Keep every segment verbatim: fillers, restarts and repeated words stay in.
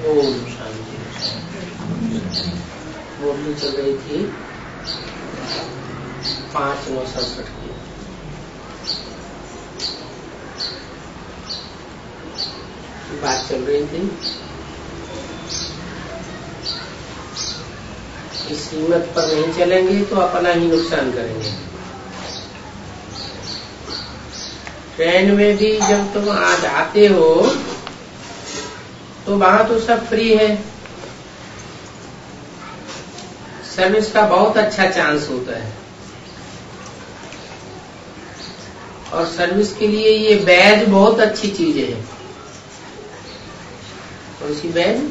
ओम शांति। मुरली चल रही थी पांच नौ सड़सठ की। बात चल रही थी इस कीमत पर नहीं चलेंगे तो अपना ही नुकसान करेंगे। ट्रेन में भी जब तुम आज आते हो तो वहां तो सब फ्री है, सर्विस का बहुत अच्छा चांस होता है और सर्विस के लिए ये बैज बहुत अच्छी चीज है। कौन सी बैज?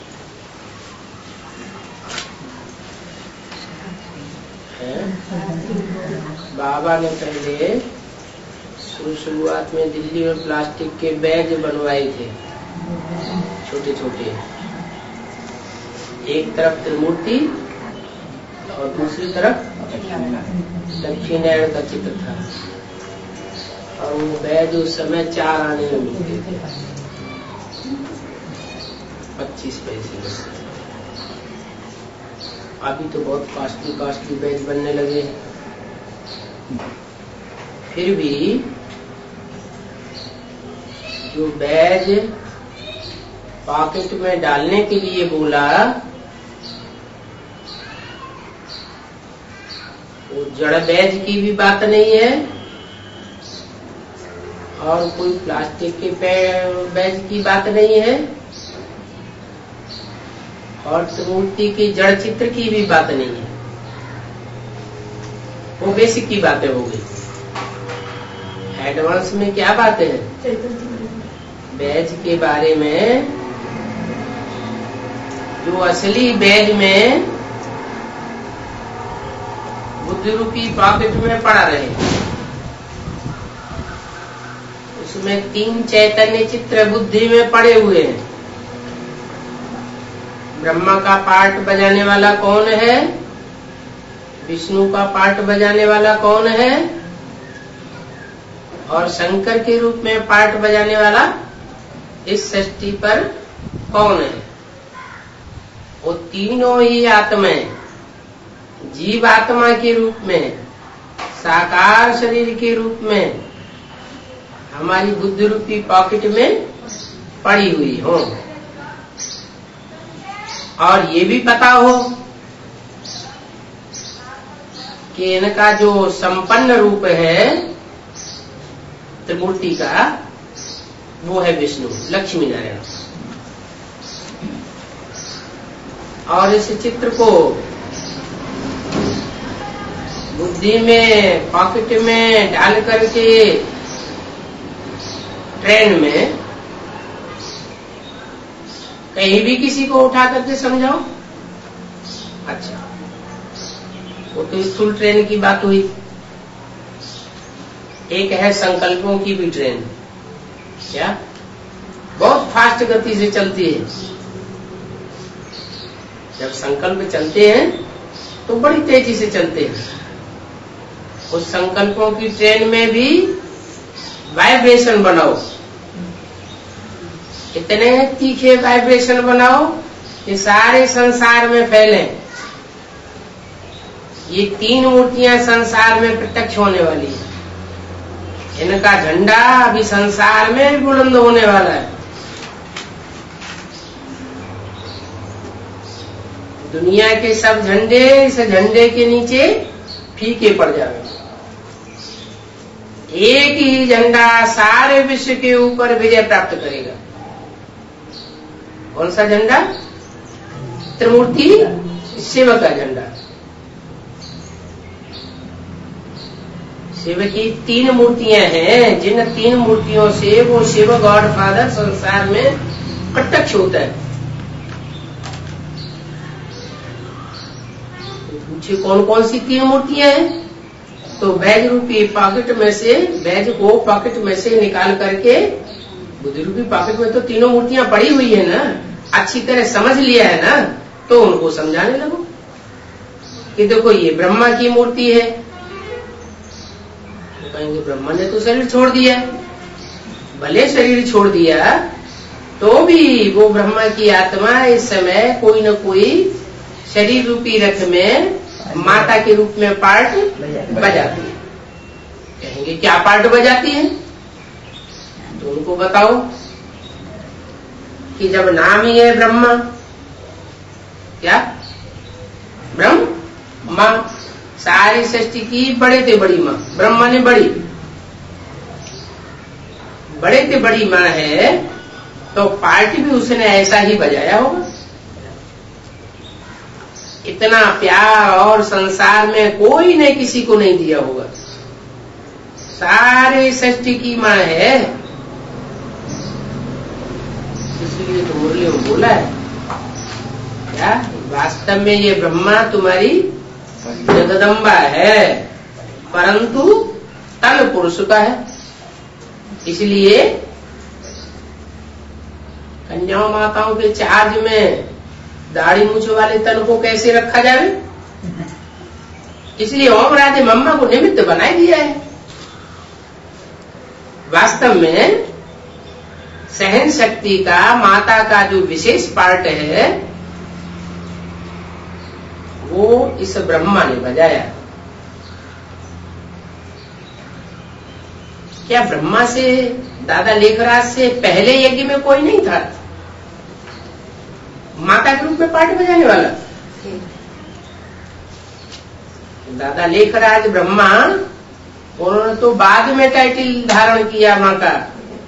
बाबा ने पहले शुरुआत में दिल्ली में प्लास्टिक के बैग बनवाए थे, छोटे छोटे, एक तरफ त्रिमूर्ति और दूसरी तरफ लक्ष्मीनारायण का चित्र था और वो बैग उस समय चार आने में मिलते थे, पच्चीस पैसे में। अभी तो बहुत कॉस्टली कॉस्टली बैग बनने लगे। फिर भी जो बैग पॉकेट में डालने के लिए बोला वो जड़ बैग की भी बात नहीं है और कोई प्लास्टिक के बैग की बात नहीं है और त्रिमूर्ति की जड़ चित्र की भी बात नहीं है। वो बेसिक की बातें हो गई। एडवांस में क्या बातें हैं? बैज के बारे में, जो असली बैज में बुद्धि रूपी पॉकेट में पड़ा रहे, उसमें तीन चैतन्य चित्र बुद्धि में पड़े हुए हैं। ब्रह्मा का पार्ट बजाने वाला कौन है? विष्णु का पार्ट बजाने वाला कौन है? और शंकर के रूप में पार्ट बजाने वाला इस सृष्टि पर कौन है? वो तीनों ही आत्माएं जीव आत्मा के रूप में, साकार शरीर के रूप में हमारी बुद्धि रूपी पॉकेट में पड़ी हुई हो और ये भी पता हो कि इनका जो संपन्न रूप है त्रिमूर्ति का, वो है विष्णु, लक्ष्मी नारायण। और इस चित्र को बुद्धि में पॉकेट में डाल करके ट्रेन में कहीं भी किसी को उठा करके समझाओ। अच्छा, वो तो स्थूल ट्रेन की बात हुई। एक है संकल्पों की भी ट्रेन, क्या बहुत फास्ट गति से चलती है। जब संकल्प चलते हैं तो बड़ी तेजी से चलते हैं। उस संकल्पों की ट्रेन में भी वाइब्रेशन बनाओ, इतने तीखे वाइब्रेशन बनाओ कि सारे संसार में फैले। ये तीन मूर्तियां संसार में प्रत्यक्ष होने वाली है। इनका झंडा अभी संसार में भी बुलंद होने वाला है। दुनिया के सब झंडे इस झंडे के नीचे फीके पड़ जाएंगे। एक ही झंडा सारे विश्व के ऊपर विजय प्राप्त करेगा। कौन सा झंडा? त्रिमूर्ति शिव का झंडा। शिव की तीन मूर्तियां हैं, जिन तीन मूर्तियों से वो शिव गॉड फादर संसार में प्रत्यक्ष होता है। पूछे कौन कौन सी तीन मूर्तियां हैं? तो बैज रूपी पॉकेट में से, बैज को पॉकेट में से निकाल करके, बुद्धि रूपी पॉकेट में तो तीनों मूर्तियां पड़ी हुई है ना, अच्छी तरह समझ लिया है ना, तो उनको समझाने लगो कि देखो ये ब्रह्मा की मूर्ति है। तो कहेंगे ब्रह्मा ने तो शरीर छोड़ दिया। भले शरीर छोड़ दिया तो भी वो ब्रह्मा की आत्मा इस समय कोई न कोई शरीर रूपी रथ में माता के रूप में पार्ट बजाती है। कहेंगे क्या पार्ट बजाती है? तो उनको बताओ कि जब नाम ही है ब्रह्मा, क्या ब्रह्म माँ, सारी सृष्टि की बड़े ते बड़ी माँ, ब्रह्मा ने बड़ी बड़े ते बड़ी माँ है, तो पार्टी भी उसने ऐसा ही बजाया होगा। इतना प्यार और संसार में कोई ने किसी को नहीं दिया होगा। सारे सृष्टि की माँ है, इसलिए तो मुरली में बोला है क्या वास्तव में ये ब्रह्मा तुम्हारी जगदम्बा है, परंतु तन पुरुष का है। इसलिए कन्याओं माताओं के चार्ज में दाढ़ी मूछ वाले तन को कैसे रखा जाए, इसलिए ओम राधे मम्मा को निमित्त बना दिया है। वास्तव में सहन शक्ति का माता का जो विशेष पार्ट है वो इस ब्रह्मा ने बजाया। क्या ब्रह्मा से दादा लेखराज से पहले यज्ञ में कोई नहीं था माता के रूप में पार्ट बजाने वाला? दादा लेखराज ब्रह्मा उन्होंने तो बाद में टाइटल धारण किया माँ का,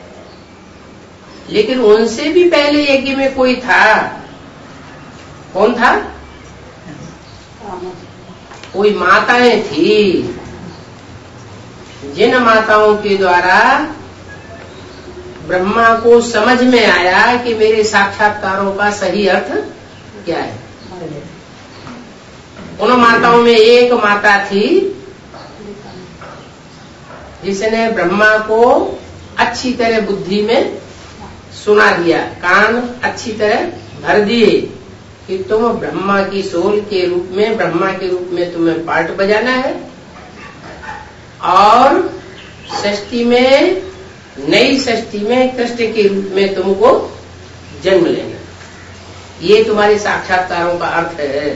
लेकिन उनसे भी पहले यज्ञ में कोई था। कौन था? कोई माताएं थी, जिन माताओं के द्वारा ब्रह्मा को समझ में आया कि मेरे साक्षात्कारों का सही अर्थ क्या है। उन माताओं में एक माता थी जिसने ब्रह्मा को अच्छी तरह बुद्धि में सुना दिया, कान अच्छी तरह भर दिए कि तुम ब्रह्मा की सोल के रूप में, ब्रह्मा के रूप में तुम्हें पार्ट बजाना है और सृष्टि में, नई सृष्टि में कृष्ण के रूप में तुमको जन्म लेना। ये तुम्हारे साक्षात्कारों का अर्थ है।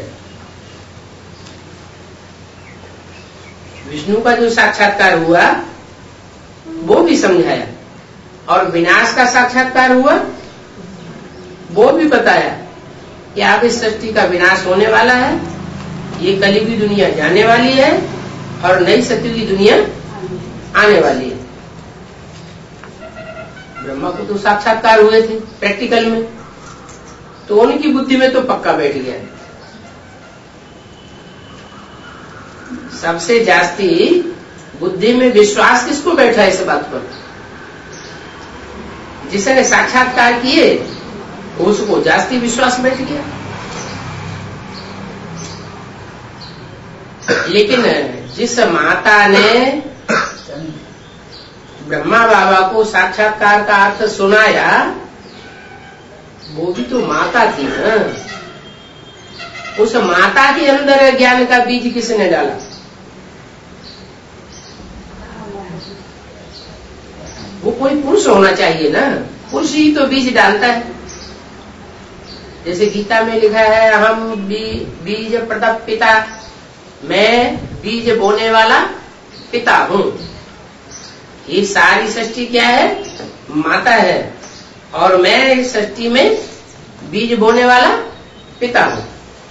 विष्णु का जो साक्षात्कार हुआ वो भी समझाया, और विनाश का साक्षात्कार हुआ वो भी बताया कि अब इस सृष्टि का विनाश होने वाला है, ये कलयुगी दुनिया जाने वाली है और नई सतयुगी दुनिया आने वाली है। ब्रह्मा को तो साक्षात्कार हुए थे प्रैक्टिकल में, तो उनकी बुद्धि में तो पक्का बैठ गया। सबसे जास्ती बुद्धि में विश्वास किसको बैठा इस बात पर? जिसने साक्षात्कार किए उसको जास्ती विश्वास बैठ गया। लेकिन जिस माता ने ब्रह्मा बाबा को साक्षात्कार का अर्थ सुनाया वो भी तो माता थी ना। उस माता के अंदर ज्ञान का बीज किसने डाला? वो कोई पुरुष होना चाहिए ना, पुरुष ही तो बीज डालता है। जैसे गीता में लिखा है हम बी, बीज प्रदप पिता, मैं बीज बोने वाला पिता हूँ। ये सारी सृष्टि क्या है? माता है, और मैं इस सृष्टि में बीज बोने वाला पिता हूँ।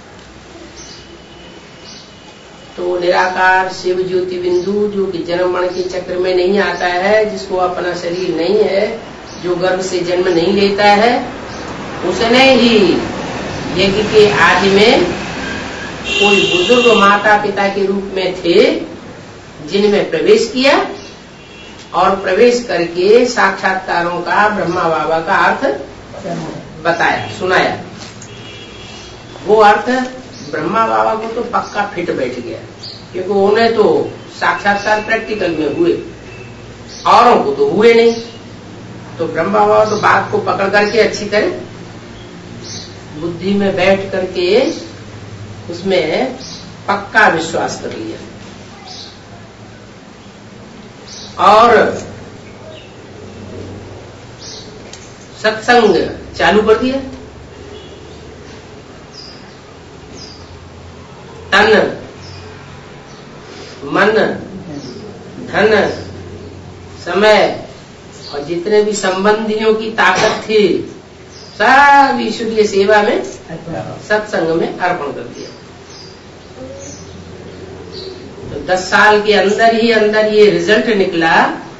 तो निराकार शिव ज्योति बिंदु जो कि जन्म मरण के चक्र में नहीं आता है, जिसको अपना शरीर नहीं है, जो गर्भ से जन्म नहीं लेता है, उसने ही यज्ञ के आदि में कोई बुजुर्ग माता पिता के रूप में थे जिनमें प्रवेश किया और प्रवेश करके साक्षात्कारों का ब्रह्मा बाबा का अर्थ बताया, सुनाया। वो अर्थ ब्रह्मा बाबा को तो पक्का फिट बैठ गया, क्योंकि उन्हें तो साक्षात्कार प्रैक्टिकल में हुए, औरों को तो हुए नहीं। तो ब्रह्मा बाबा तो बात को पकड़ करके अच्छी तरह बुद्धि में बैठ करके उसमें पक्का विश्वास कर लिया। और सत्संग चालू कर दिया, तन मन धन समय और जितने भी संबंधियों की ताकत थी सब ईश्वरीय सेवा में सत्संग में अर्पण कर दिया। तो दस साल के अंदर ही अंदर ये रिजल्ट निकला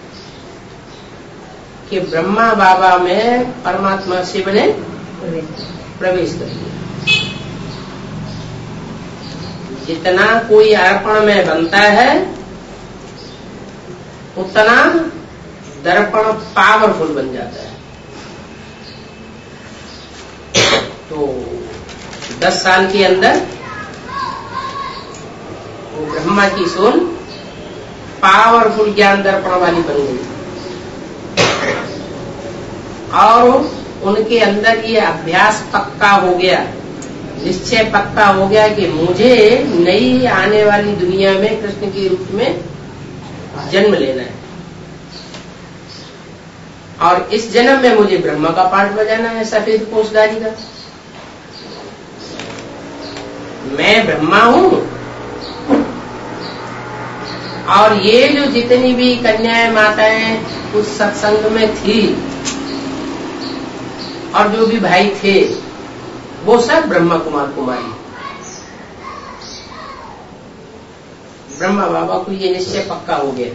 कि ब्रह्मा बाबा में परमात्मा शिव ने प्रवेश कर दिया। जितना कोई अर्पण में बनता है उतना दर्पण पावरफुल बन जाता है। तो दस साल के अंदर वो ब्रह्मा की सोल पावरफुल ज्ञान दर्पण वाली बन गई और उनके अंदर ये अभ्यास पक्का हो गया, निश्चय पक्का हो गया कि मुझे नई आने वाली दुनिया में कृष्ण के रूप में जन्म लेना है और इस जन्म में मुझे ब्रह्मा का पाठ बजाना है, सफेद पोषदारी का। मैं ब्रह्मा हूं और ये जो जितनी भी कन्याएं माताएं उस सत्संग में थी और जो भी भाई थे वो सब ब्रह्मा कुमार कुमारी। ब्रह्मा बाबा को ये निश्चय पक्का हो गया।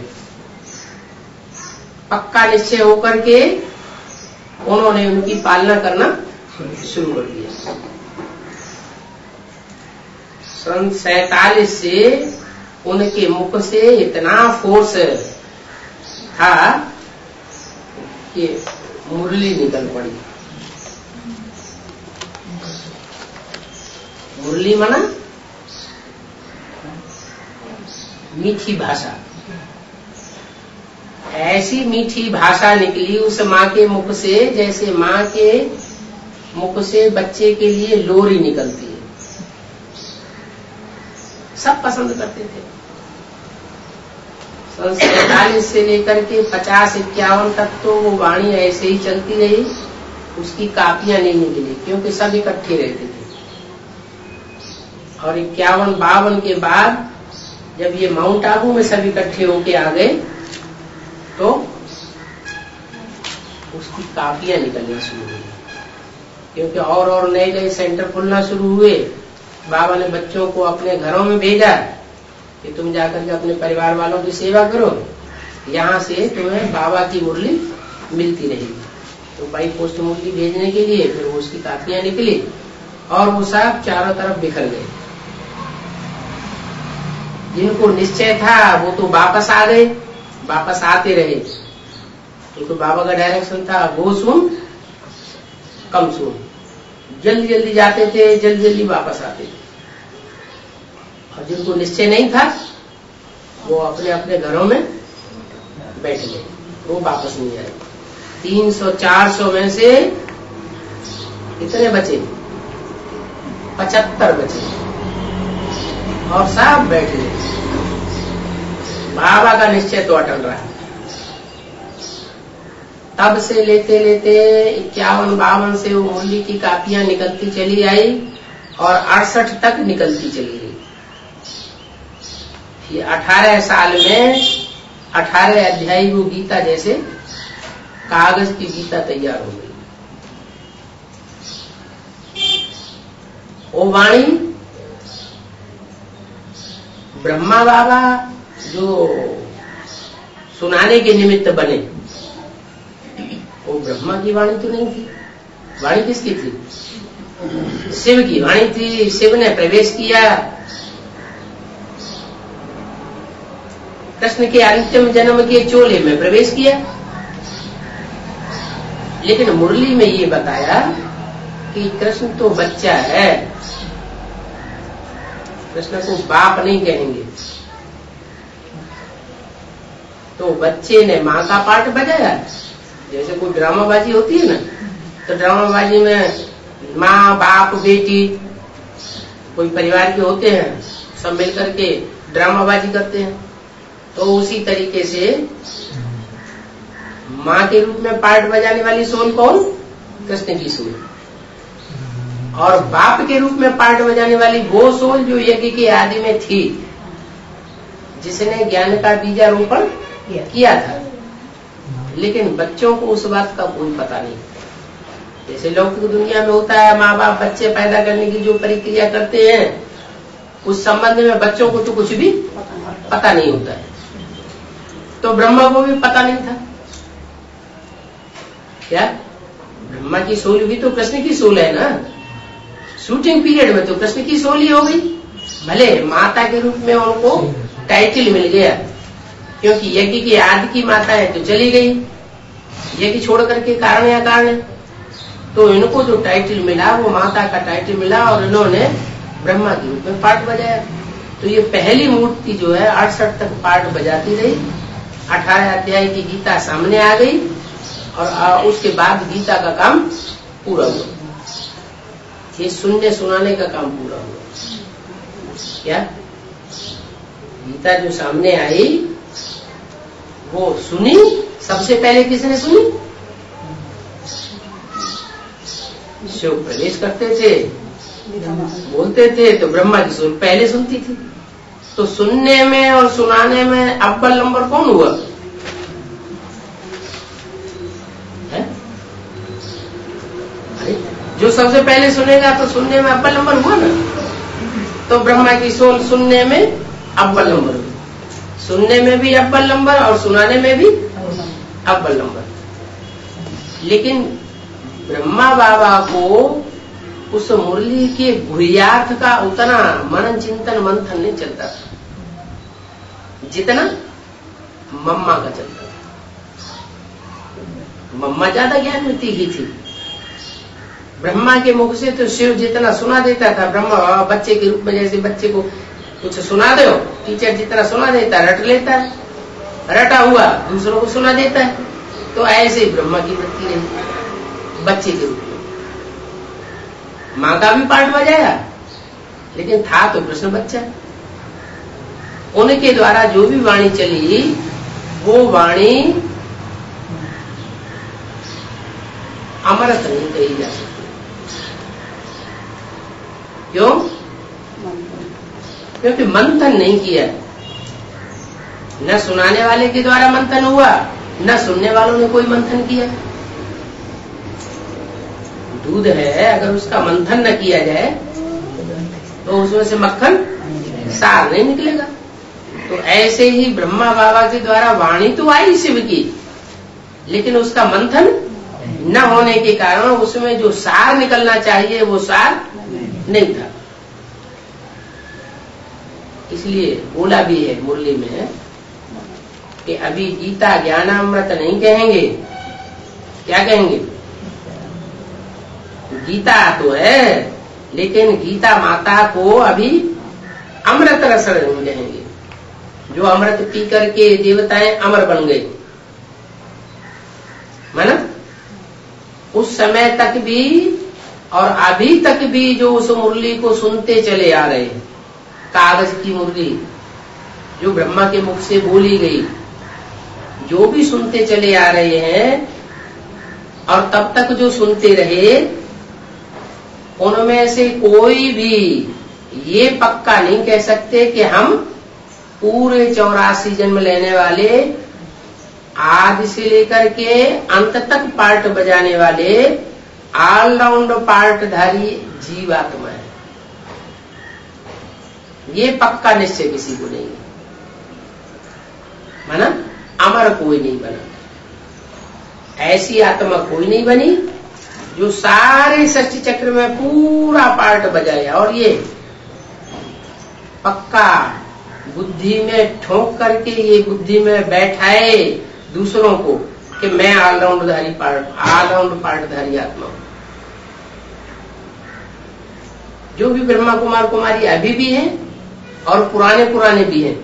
पक्का निश्चय होकर के उन्होंने उनकी पालना करना शुरू कर दिया। सन सैतालीस से उनके मुख से इतना फोर्स था कि मुरली निकल पड़ी। मुरली माना मीठी भाषा। ऐसी मीठी भाषा निकली उस माँ के मुख से जैसे माँ के मुख से बच्चे के लिए लोरी निकलती है। सब पसंद करते थे। सन सैतालीस से लेकर के पचास इक्यावन तक तो वो वाणी ऐसे ही चलती रही, उसकी कापियां नहीं निकली क्योंकि सब इकट्ठे रहते थे। और इक्यावन बावन के बाद जब ये माउंट आबू में सब इकट्ठे होके आ गए तो उसकी कापियां निकलना शुरू हुई क्योंकि और और नए नए सेंटर खुलना शुरू हुए। बाबा ने बच्चों को अपने घरों में भेजा कि तुम जाकर के अपने परिवार वालों की सेवा करो, यहाँ से तुम्हें बाबा की मुरली मिलती रहेगी। तो बाई पोस्ट मुरली भेजने के लिए फिर उसकी कापियां निकली और वो सब चारों तरफ बिखर गए। जिनको निश्चय था वो तो वापस आ गए, वापस आते रहे। तो, तो बाबा का डायरेक्शन था वो सुन कम सुन, जल्दी जल्दी जाते थे, जल्दी जल्दी वापस आते थे। और जिनको निश्चय नहीं था वो अपने अपने घरों में बैठ गए, वो वापस नहीं आए। तीन सौ चार सौ में से कितने बचे? पचहत्तर बचे और सब बैठ गए। बाबा का निश्चय तो अटल रहा। तब से लेते लेते इक्यावन बावन से वो मुरली की कापियां निकलती चली आई और अड़सठ तक निकलती चली गई। ये अठारह साल में अठारह अध्यायी वो गीता जैसे कागज की गीता तैयार हो गई। वो वाणी ब्रह्मा बाबा जो सुनाने के निमित्त बने, वो ब्रह्मा की वाणी तो नहीं थी। वाणी किसकी थी? शिव की वाणी थी। शिव ने प्रवेश किया, कृष्ण के अंतिम जन्म के चोले में प्रवेश किया। लेकिन मुरली में ये बताया कि कृष्ण तो बच्चा है, कृष्ण को बाप नहीं कहेंगे। तो बच्चे ने माँ का पाठ बजाया। जैसे कोई ड्रामाबाजी होती है ना, तो ड्रामाबाजी में माँ बाप बेटी कोई परिवार के होते हैं, सब मिलकर के ड्रामाबाजी करते हैं। तो उसी तरीके से माँ के रूप में पार्ट बजाने वाली सोल कौन? कृष्ण की सोल, और बाप के रूप में पार्ट बजाने वाली वो सोल जो यज्ञ के आदि में थी, जिसने ज्ञान का बीजारोपण किया था। लेकिन बच्चों को उस बात का कोई पता नहीं। जैसे लौकिक दुनिया में होता है, माँ बाप बच्चे पैदा करने की जो प्रक्रिया करते हैं, उस संबंध में बच्चों को तो कुछ भी पता नहीं होता है। तो ब्रह्मा को भी पता नहीं था। क्या ब्रह्मा की सोल भी तो कृष्ण की सोल है ना। शूटिंग पीरियड में तो कृष्ण की सोल ही हो गई। भले माता के रूप में उनको टाइटल मिल गया, क्योंकि यज्ञ की आदि की माता है तो चली गई, यज्ञ छोड़ करके कारण या कारण, तो इनको जो टाइटल मिला वो माता का टाइटल मिला, और इन्होंने ब्रह्मा के रूप में पार्ट बजाया। तो ये पहली मूर्ति जो है अड़सठ तक पार्ट बजाती रही। अठारह अध्याय की गीता सामने आ गई, और उसके बाद गीता का काम पूरा हुआ। ये सुनने सुनाने का काम पूरा हुआ। क्या गीता जो सामने आई वो सुनी, सबसे पहले किसने सुनी? शिव प्रवेश करते थे, बोलते थे तो ब्रह्मा की सोल पहले सुनती थी। तो सुनने में और सुनाने में अव्वल नंबर कौन हुआ? है? अरे जो सबसे पहले सुनेगा तो सुनने में अव्वल नंबर हुआ ना। तो ब्रह्मा की सोल सुनने में अव्वल नंबर हुआ, सुनने में भी अव्वल नंबर और सुनाने में भी अव्वल नंबर। लेकिन ब्रह्मा बाबा को उस मुरली के गुह्यार्थ का उतना मनन चिंतन मंथन नहीं चलता था जितना मम्मा का चलता था। मम्मा ज्यादा ज्ञानवती ही थी। ब्रह्मा के मुख से तो शिव जितना सुना देता था, ब्रह्मा बाबा बच्चे के रूप में, जैसे बच्चे को कुछ सुना दो, टीचर जितना सुना देता रट लेता है, रटा हुआ दूसरों को सुना देता है। तो ऐसे ही ब्रह्मा की वृत्ति रही बच्चे के रूप में। माँ का भी पार्ट बजाया, लेकिन था तो कृष्ण बच्चा। उनके द्वारा जो भी वाणी चली वो वाणी अमृत नहीं कही जा सकती। क्यों? क्योंकि मंथन नहीं किया। न सुनाने वाले के द्वारा मंथन हुआ, न सुनने वालों ने कोई मंथन किया। दूध है, अगर उसका मंथन न किया जाए तो उसमें से मक्खन सार नहीं निकलेगा। तो ऐसे ही ब्रह्मा बाबा के द्वारा वाणी तो आई शिव की, लेकिन उसका मंथन न होने के कारण उसमें जो सार निकलना चाहिए वो सार नहीं था। इसलिए बोला भी है मुरली में कि अभी गीता ज्ञानामृत नहीं कहेंगे, क्या कहेंगे? गीता तो है, लेकिन गीता माता को अभी अमृत रस नहीं कहेंगे। जो अमृत पी करके देवताएं अमर बन गए, माना उस समय तक भी और अभी तक भी जो उस मुरली को सुनते चले आ रहे हैं, कागज की मुरली जो ब्रह्मा के मुख से बोली गई, जो भी सुनते चले आ रहे हैं, और तब तक जो सुनते रहे, उनमें से कोई भी ये पक्का नहीं कह सकते कि हम पूरे चौरासी जन्म लेने वाले, आदि से लेकर के अंत तक पार्ट बजाने वाले ऑलराउंड पार्टधारी जीवात्मा है। ये पक्का निश्चय किसी को नहीं है, माना अमर कोई नहीं बना। ऐसी आत्मा कोई नहीं बनी जो सारे सृष्टि चक्र में पूरा पार्ट बजाया और ये पक्का बुद्धि में ठोक करके ये बुद्धि में बैठाए दूसरों को कि मैं ऑलराउंडधारी पार्ट ऑलराउंड पार्टधारी आत्मा हूं। जो भी ब्रह्मा कुमार कुमारी अभी भी हैं और पुराने पुराने भी हैं,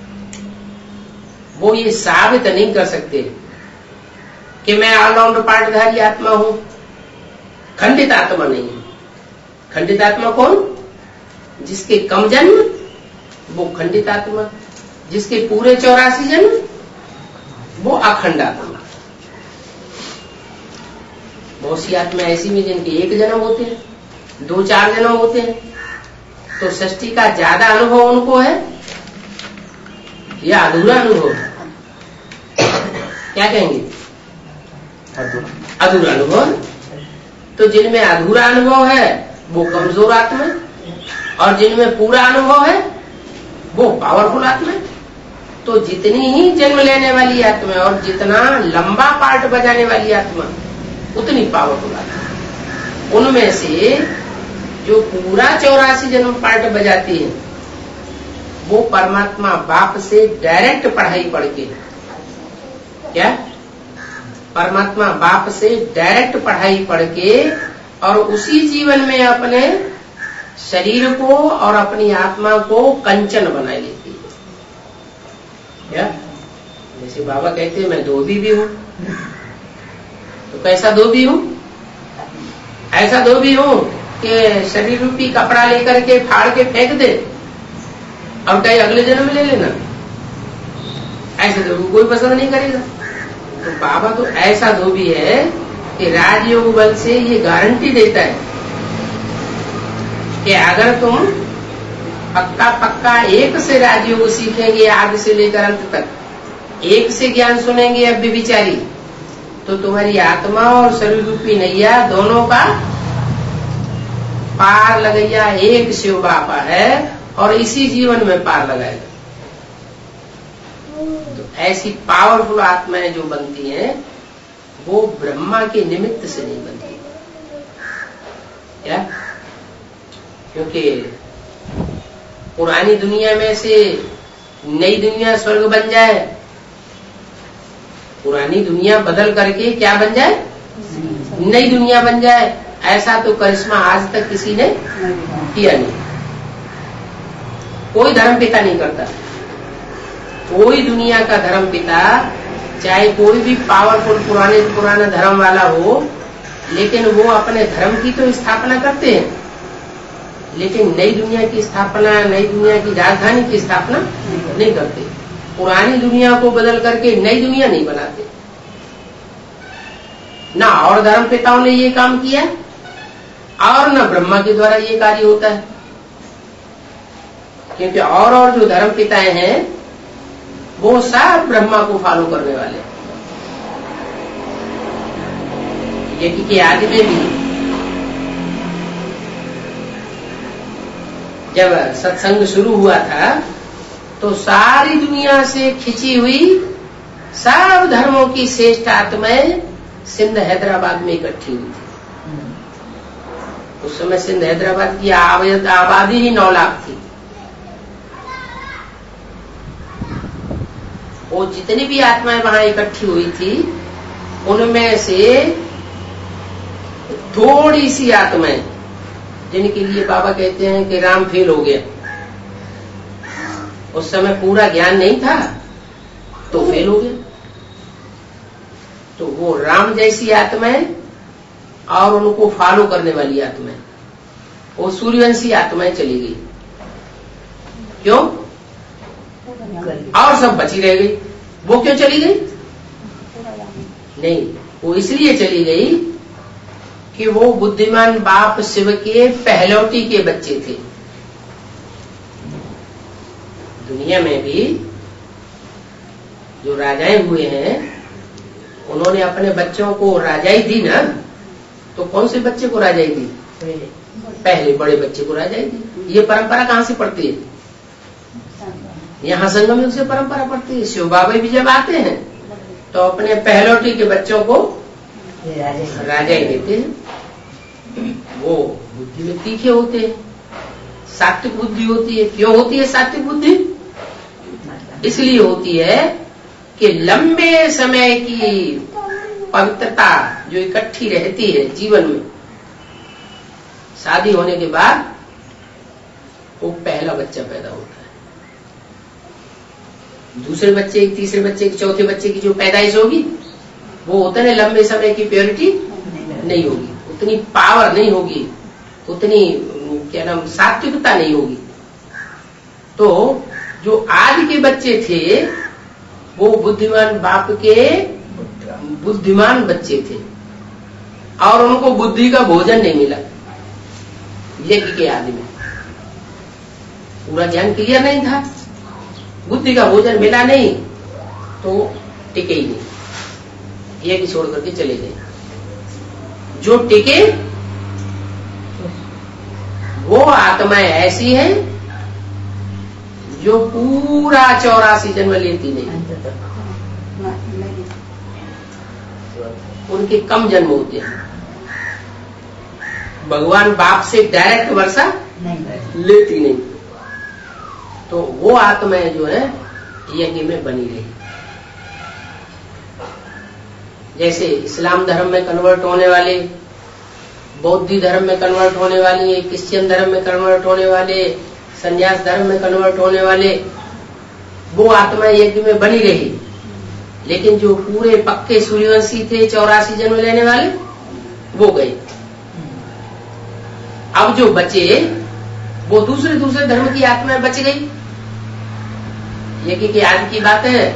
वो ये साबित नहीं कर सकते कि मैं ऑलराउंड पार्टधारी आत्मा हूं। खंडित आत्मा नहीं है। खंडित आत्मा कौन? जिसके कम जन्म वो खंडित आत्मा, जिसके पूरे चौरासी जन्म वो अखंड आत्मा। बहुत सी आत्मा ऐसी में जिनके एक जन्म होते हैं, दो चार जन्म होते हैं, तो सृष्टि का ज्यादा अनुभव उनको है या अधूरा अनुभव है? क्या कहेंगे? अधूरा अनुभव। तो जिनमें अधूरा अनुभव है वो कमजोर आत्मा, और जिनमें पूरा अनुभव है वो पावरफुल आत्मा। तो जितनी ही जन्म लेने वाली आत्मा और जितना लंबा पार्ट बजाने वाली आत्मा उतनी पावरफुल आत्मा। उनमें से जो पूरा चौरासी जन्म पार्ट बजाती है वो परमात्मा बाप से डायरेक्ट पढ़ाई पढ़ के, क्या परमात्मा बाप से डायरेक्ट पढ़ाई पढ़ के और उसी जीवन में अपने शरीर को और अपनी आत्मा को कंचन बना लेती है। क्या? जैसे बाबा कहते हैं मैं धोबी भी हूं, तो कैसा धोबी हूं? ऐसा धोबी हूं कि शरीर रूपी कपड़ा लेकर के फाड़ के फेंक दे और कहीं अगले जन्म ले लेना। ऐसे धोबी कोई पसंद नहीं करेगा। तो बाबा तो ऐसा धोबी है कि राजयोग बल से ये गारंटी देता है कि अगर तुम पक्का पक्का एक से राजयोग सीखेंगे आदि से लेकर अंत तक, एक से ज्ञान सुनेंगे अब विचारी, तो तुम्हारी आत्मा और शरीर रूपी नैया दोनों का पार लगैया एक शिव बाबा है और इसी जीवन में पार लगाएगा। तो ऐसी पावरफुल आत्माएं जो बनती हैं वो ब्रह्मा के निमित्त से नहीं बनती। क्या? क्योंकि पुरानी दुनिया में से नई दुनिया स्वर्ग बन जाए, पुरानी दुनिया बदल करके क्या बन जाए? नई दुनिया बन जाए, ऐसा तो करिश्मा आज तक किसी ने किया नहीं। कोई धर्म पिता नहीं करता। कोई दुनिया का धर्म पिता, चाहे कोई भी पावरफुल पुराने पुराना धर्म वाला हो, लेकिन वो अपने धर्म की तो स्थापना करते हैं, लेकिन नई दुनिया की स्थापना, नई दुनिया की राजधानी की स्थापना नहीं करते। पुरानी दुनिया को बदल करके नई दुनिया नहीं बनाते। ना और धर्म पिताओं ने ये काम किया और न ब्रह्मा के द्वारा ये कार्य होता है। क्योंकि और और जो धर्म पिताएं हैं वो सब ब्रह्मा को फॉलो करने वाले। यज्ञ के आदि में भी जब सत्संग शुरू हुआ था तो सारी दुनिया से खिंची हुई सब धर्मों की श्रेष्ठ आत्माएं सिंध हैदराबाद में इकट्ठी हुई थी। उस समय सिंध हैदराबाद की आबादी ही नौ लाख थी। वो जितनी भी आत्माएं वहां इकट्ठी हुई थी उनमें से थोड़ी सी आत्माएं जिनके लिए बाबा कहते हैं कि राम फेल हो गया, उस समय पूरा ज्ञान नहीं था तो फेल हो गया। तो वो राम जैसी आत्माएं और उनको फॉलो करने वाली आत्माएं, वो सूर्यवंशी आत्माएं चली गई। क्यों? और सब बची रह गई। वो क्यों चली गई? नहीं, वो इसलिए चली गई कि वो बुद्धिमान बाप शिव के पहलौटी के बच्चे थे। दुनिया में भी जो राजाएं हुए हैं उन्होंने अपने बच्चों को राजाई दी ना, तो कौन से बच्चे को राजाई दी? पहले बड़े बच्चे को राजाई दी। ये परंपरा कहां से पड़ती है? यहाँ संगम युग से परंपरा पड़ती है। शिव बाबा भी जब आते हैं तो अपने पहलौटी के बच्चों को राजाई देते हैं। वो बुद्धि में तीखे होते हैं, सात्विक बुद्धि होती है। क्यों होती है सात्विक बुद्धि? इसलिए होती है कि लंबे समय की पवित्रता जो इकट्ठी रहती है जीवन में, शादी होने के बाद वो पहला बच्चा पैदा होता है। दूसरे बच्चे की, तीसरे बच्चे की, चौथे बच्चे की जो पैदाइश होगी वो उतने लंबे समय की प्योरिटी नहीं होगी, उतनी पावर नहीं होगी, उतनी क्या नाम सात्विकता नहीं होगी। तो जो आज के बच्चे थे वो बुद्धिमान बाप के बुद्धिमान बच्चे थे। और उनको बुद्धि का भोजन नहीं मिला, यज्ञ के आदि में पूरा ज्ञान क्लियर नहीं था, बुद्धि का भोजन मिला नहीं तो टिके ही नहीं, यज्ञ छोड़ करके चले गए। जो टिके वो आत्माएं ऐसी हैं जो पूरा चौरासी जन्म लेती नहीं, उनके कम जन्म होते हैं। भगवान बाप से डायरेक्ट वर्षा लेती नहीं, तो वो आत्माएं जो है यज्ञ में बनी रही। जैसे इस्लाम धर्म में कन्वर्ट होने वाले, बौद्ध धर्म में कन्वर्ट होने वाली, क्रिश्चियन धर्म में कन्वर्ट होने वाले, संन्यास धर्म में कन्वर्ट होने वाले, वो आत्मा यज्ञ में बनी रही। लेकिन जो पूरे पक्के सूर्यवंशी थे, चौरासी जन्म लेने वाले, वो गए। अब जो बचे वो दूसरे दूसरे धर्म की आत्माएं बच गई। यज्ञ की आदि की बात है।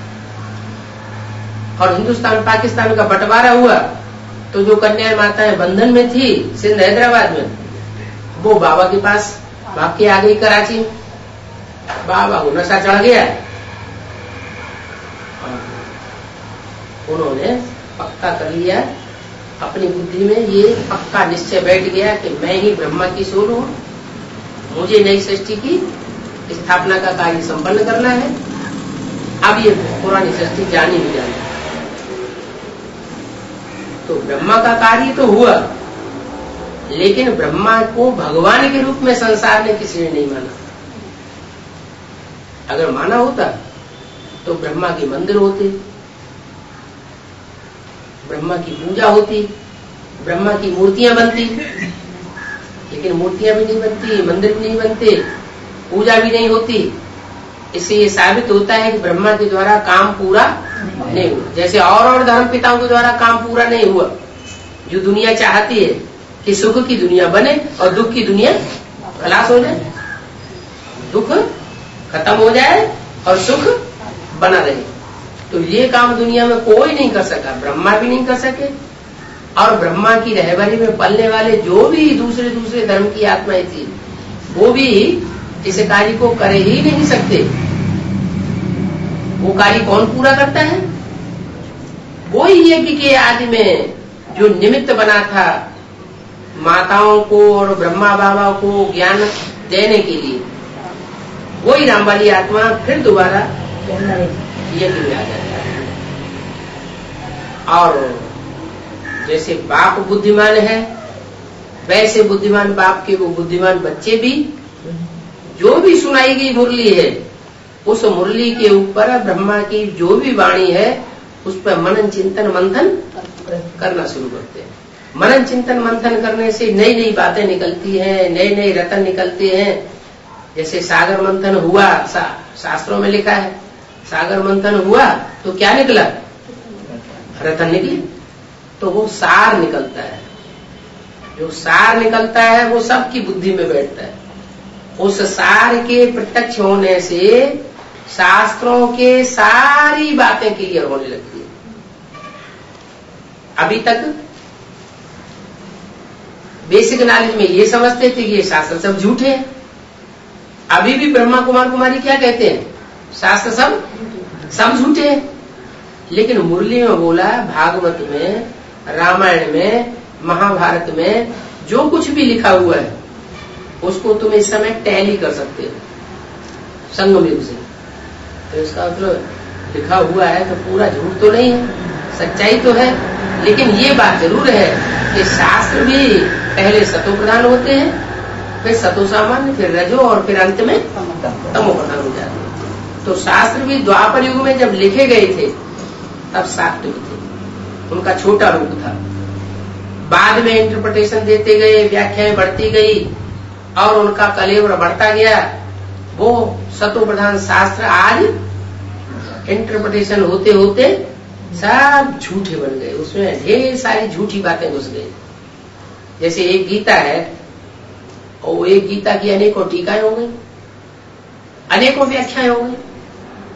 और हिंदुस्तान पाकिस्तान का बंटवारा हुआ तो जो कन्या माताएं बंधन में थी सिंध हैदराबाद में, वो बाबा के पास भाग के आ गई कराची में। बाबा को नशा चढ़ गया, उन्होंने पक्का कर लिया अपनी बुद्धि में, ये पक्का निश्चय बैठ गया कि मैं ही ब्रह्मा की सोल हूं, मुझे नई सृष्टि की स्थापना का कार्य संपन्न करना है। अब ये पुरानी सृष्टि जानी ही जानी। तो ब्रह्मा का कार्य तो हुआ, लेकिन ब्रह्मा को भगवान के रूप में संसार ने किसी ने नहीं माना। अगर माना होता तो ब्रह्मा के मंदिर होते, ब्रह्मा की पूजा होती, ब्रह्मा की मूर्तियां बनती। लेकिन मूर्तियां भी नहीं बनती, मंदिर भी नहीं बनते, पूजा भी नहीं होती। इससे ये साबित होता है कि ब्रह्मा के द्वारा काम पूरा नहीं हुआ। जैसे और और धर्म पिताओं के द्वारा काम पूरा नहीं हुआ। जो दुनिया चाहती है कि सुख की दुनिया बने और दुख की दुनिया खलास हो जाए, दुख खत्म हो जाए और सुख बना रहे, तो ये काम दुनिया में कोई नहीं कर सका। ब्रह्मा भी नहीं कर सके, और ब्रह्मा की रहबरी में पलने वाले जो भी दूसरे दूसरे धर्म की आत्माएं थी, वो भी इस कार्य को कर ही नहीं सकते। वो कार्य कौन पूरा करता है? वो ही यज्ञ के आदि में जो निमित्त बना था माताओं को और ब्रह्मा बाबा को ज्ञान देने के लिए, वही राम वाली आत्मा फिर दोबारा यज्ञ में आ जाता है। और जैसे बाप बुद्धिमान है, वैसे बुद्धिमान बाप के वो बुद्धिमान बच्चे भी, जो भी सुनाई गई मुरली है उस मुरली के ऊपर ब्रह्मा की जो भी वाणी है उस पर मनन चिंतन मंथन करना शुरू करते हैं। मनन चिंतन मंथन करने से नई नई बातें निकलती हैं, नए नए रतन निकलते हैं। जैसे सागर मंथन हुआ, सा, शास्त्रों में लिखा है सागर मंथन हुआ तो क्या निकला? रतन निकली। तो वो सार निकलता है, जो सार निकलता है वो सबकी बुद्धि में बैठता है। उस सार के प्रत्यक्ष होने से शास्त्रों के सारी बातें क्लियर होने लगती है। अभी तक बेसिक नॉलेज में ये समझते थे कि ये शास्त्र सब झूठे हैं। अभी भी ब्रह्मा कुमार कुमारी क्या कहते हैं? शास्त्र सब सब झूठे हैं। लेकिन मुरली में बोला, भागवत में, रामायण में, महाभारत में जो कुछ भी लिखा हुआ है उसको तुम इस समय टैली कर सकते हो संगम युग से। तो इसका मतलब लिखा हुआ है तो पूरा झूठ तो नहीं है, सच्चाई तो है। लेकिन ये बात जरूर है कि शास्त्र भी पहले सतो प्रधान होते हैं, फिर सतो सामान्य, फिर रजो, और फिर अंत में तमो प्रधान हो जाते हैं। तो शास्त्र भी द्वापर युग में जब लिखे गए थे तब सात्विक थे, उनका छोटा रूप था। बाद में इंटरप्रिटेशन देते गए, व्याख्याएं बढ़ती गई और उनका कलेवर बढ़ता गया। वो सतो प्रधान शास्त्र आज इंटरप्रिटेशन होते होते सब झूठे बन गए, उसमें ढेर सारी झूठी बातें घुस गई। जैसे एक गीता है और एक गीता की अनेकों टीकाएं हो गई, अनेकों व्याख्याएं हो गई।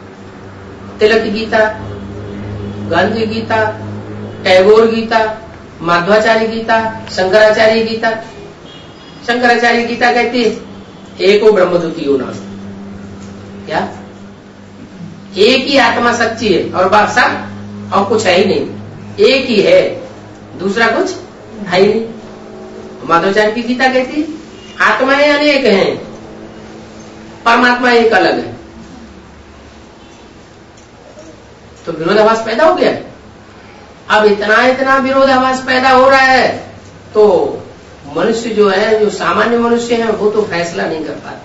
तिलक गीता, गांधी गीता, टैगोर गीता, माध्वाचार्य गीता, शंकराचार्य गीता। शंकराचार्य गीता कहती है एको ब्रह्म द्वितीयो नास्ति। क्या? एक ही आत्मा सच्ची है और बादशाह और कुछ है ही नहीं, एक ही है, दूसरा कुछ है ही नहीं। माधवाचार्य की गीता कहती है आत्माएं अनेक हैं, परमात्मा एक अलग है। तो विरोधाभास पैदा हो गया। अब इतना इतना विरोधाभास पैदा हो रहा है तो मनुष्य जो है, जो सामान्य मनुष्य है, वो तो फैसला नहीं कर पाते।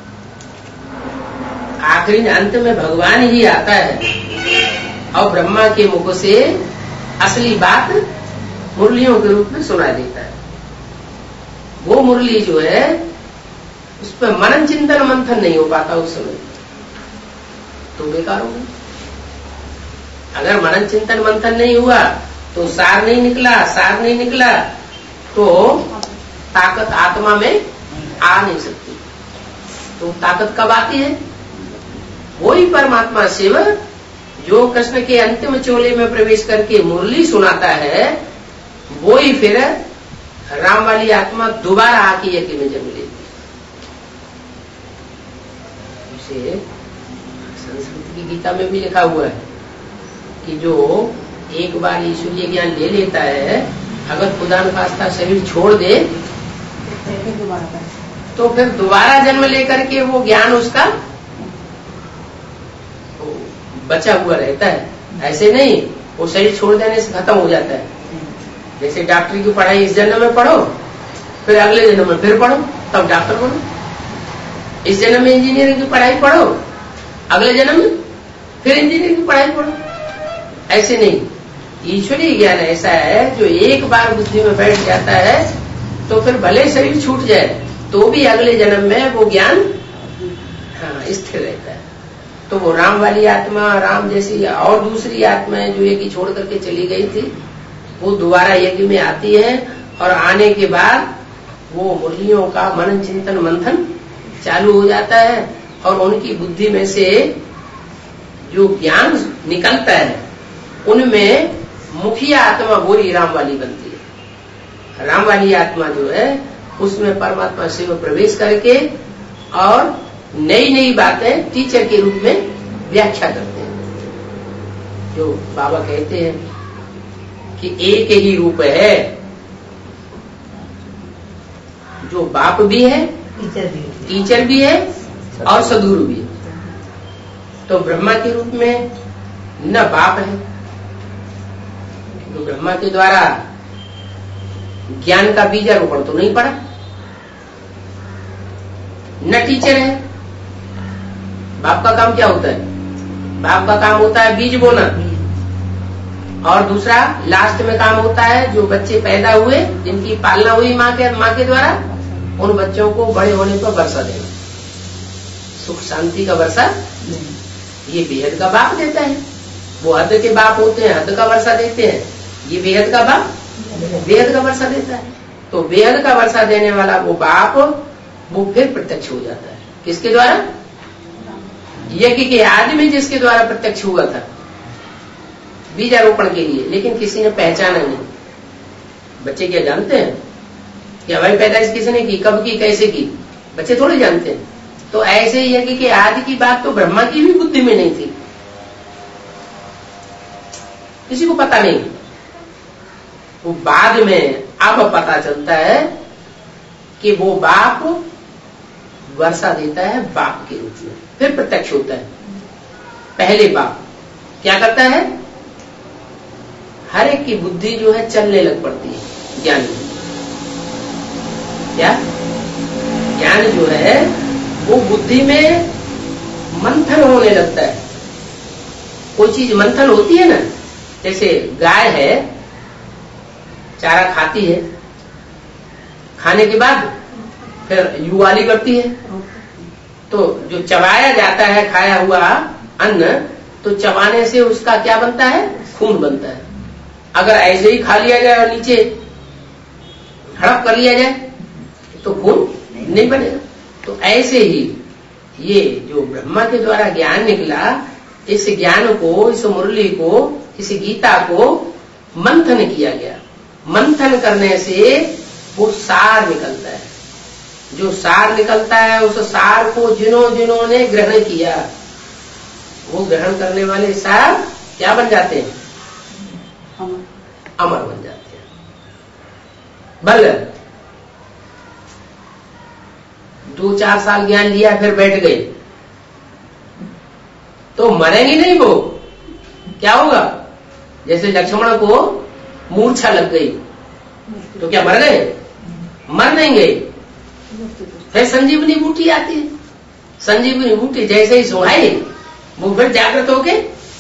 आखिरी अंत में भगवान ही आता है और ब्रह्मा के मुख से असली बात मुरलियों के रूप में सुना देता है। वो मुरली जो है उस पर मनन चिंतन मंथन नहीं हो पाता उस समय, तो बेकार हो गया। अगर मनन चिंतन मंथन नहीं हुआ तो सार नहीं निकला, सार नहीं निकला तो ताकत आत्मा में आ नहीं सकती। तो ताकत कब आती है? वही परमात्मा शिव जो कृष्ण के अंतिम चोले में प्रवेश करके मुरली सुनाता है, वो ही फिर राम वाली आत्मा दोबारा आके यज्ञ में जन्म लेती है। संस्कृत की गीता में भी लिखा हुआ है कि जो एक बार ईश्वरीय ज्ञान ले लेता है, अगर खुदा न खास्ता शरीर छोड़ दे तो फिर दोबारा जन्म लेकर के वो ज्ञान उसका बचा हुआ रहता है। ऐसे नहीं वो शरीर छोड़ देने से खत्म हो जाता है। जैसे डॉक्टरी की पढ़ाई इस जन्म में पढ़ो, फिर अगले जन्म में फिर पढ़ो, तब डॉक्टर बनो। इस जन्म में इंजीनियरिंग की पढ़ाई पढ़ो, अगले जन्म में फिर इंजीनियरिंग की पढ़ाई पढ़ो। ऐसे नहीं, ईश्वरीय ज्ञान ऐसा है जो एक बार बुद्धि में बैठ जाता है तो फिर भले शरीर छूट जाए तो भी अगले जन्म में वो ज्ञान हाँ स्थिर रहता है। तो वो राम वाली आत्मा, राम जैसी और दूसरी आत्माएं जो यज्ञ छोड़ करके चली गई थी, वो दोबारा यज्ञ में आती है और आने के बाद वो मुरलियों का मनन चिंतन मंथन चालू हो जाता है और उनकी बुद्धि में से जो ज्ञान निकलता है उनमें मुखिया आत्मा वही राम वाली बनती है। राम वाली आत्मा जो है उसमें परमात्मा शिव प्रवेश करके और नई नई बातें टीचर के रूप में व्याख्या करते हैं। जो बाबा कहते हैं कि एक ही रूप है, जो बाप भी है, टीचर भी, टीचर भी है और सदगुरु भी है। तो ब्रह्मा के रूप में न बाप है, तो ब्रह्मा के द्वारा ज्ञान का बीजारोपण तो नहीं पड़ा, न टीचर है। बाप का काम क्या होता है? बाप का काम होता है बीज बोना, और दूसरा लास्ट में काम होता है जो बच्चे पैदा हुए, जिनकी पालना हुई माँ के माँ के द्वारा, उन बच्चों को बड़े होने पर वर्षा देना, सुख शांति का वर्षा। ये बेहद का बाप देता है। वो हद के बाप होते हैं, हद का वर्षा देते हैं। ये बेहद का बाप बेहद का वर्षा देता है। तो बेहद का वर्षा देने वाला वो बाप वो फिर प्रत्यक्ष हो जाता है। किसके द्वारा? यज्ञ के आदि में जिसके द्वारा प्रत्यक्ष हुआ था बीजारोपण के लिए, लेकिन किसी ने पहचाना नहीं। बच्चे क्या जानते हैं क्या भाई पैदाइश किसने की, कब की, कैसे की? बच्चे थोड़े जानते हैं। तो ऐसे ही यज्ञ के आदि की बात तो ब्रह्मा की भी बुद्धि में नहीं थी, किसी को पता नहीं। वो बाद में अब पता चलता है कि वो बाप वर्षा देता है बाप के रूप में, फिर प्रत्यक्ष होता है। पहले बाप क्या करता है? हर एक की बुद्धि जो है चलने लग पड़ती है ज्ञान में। क्या? ज्ञान जो है वो बुद्धि में मंथन होने लगता है। कोई चीज मंथन होती है ना, जैसे गाय है, चारा खाती है, खाने के बाद फिर युवाली करती है, तो जो चबाया जाता है खाया हुआ अन्न, तो चबाने से उसका क्या बनता है? खून बनता है। अगर ऐसे ही खा लिया जाए और नीचे हड़प कर लिया जाए तो खून नहीं बनेगा। तो ऐसे ही ये जो ब्रह्मा के द्वारा ज्ञान निकला, इस ज्ञान को, इस मुरली को, इस गीता को मंथन किया गया। मंथन करने से वो सार निकलता है। जो सार निकलता है उस सार को जिन्हों जिन्होंने ग्रहण किया वो ग्रहण करने वाले सार क्या बन जाते हैं? अमर बन जाते हैं। बल दो चार साल ज्ञान लिया फिर बैठ गए तो मरेंगे नहीं। वो क्या होगा? जैसे लक्ष्मण को मूर्छा लग गई तो क्या मर गए? मर नहीं गए। फिर संजीवनी बूटी आती है। संजीवनी बूटी जैसे ही सुहाई वो फिर जागृत होके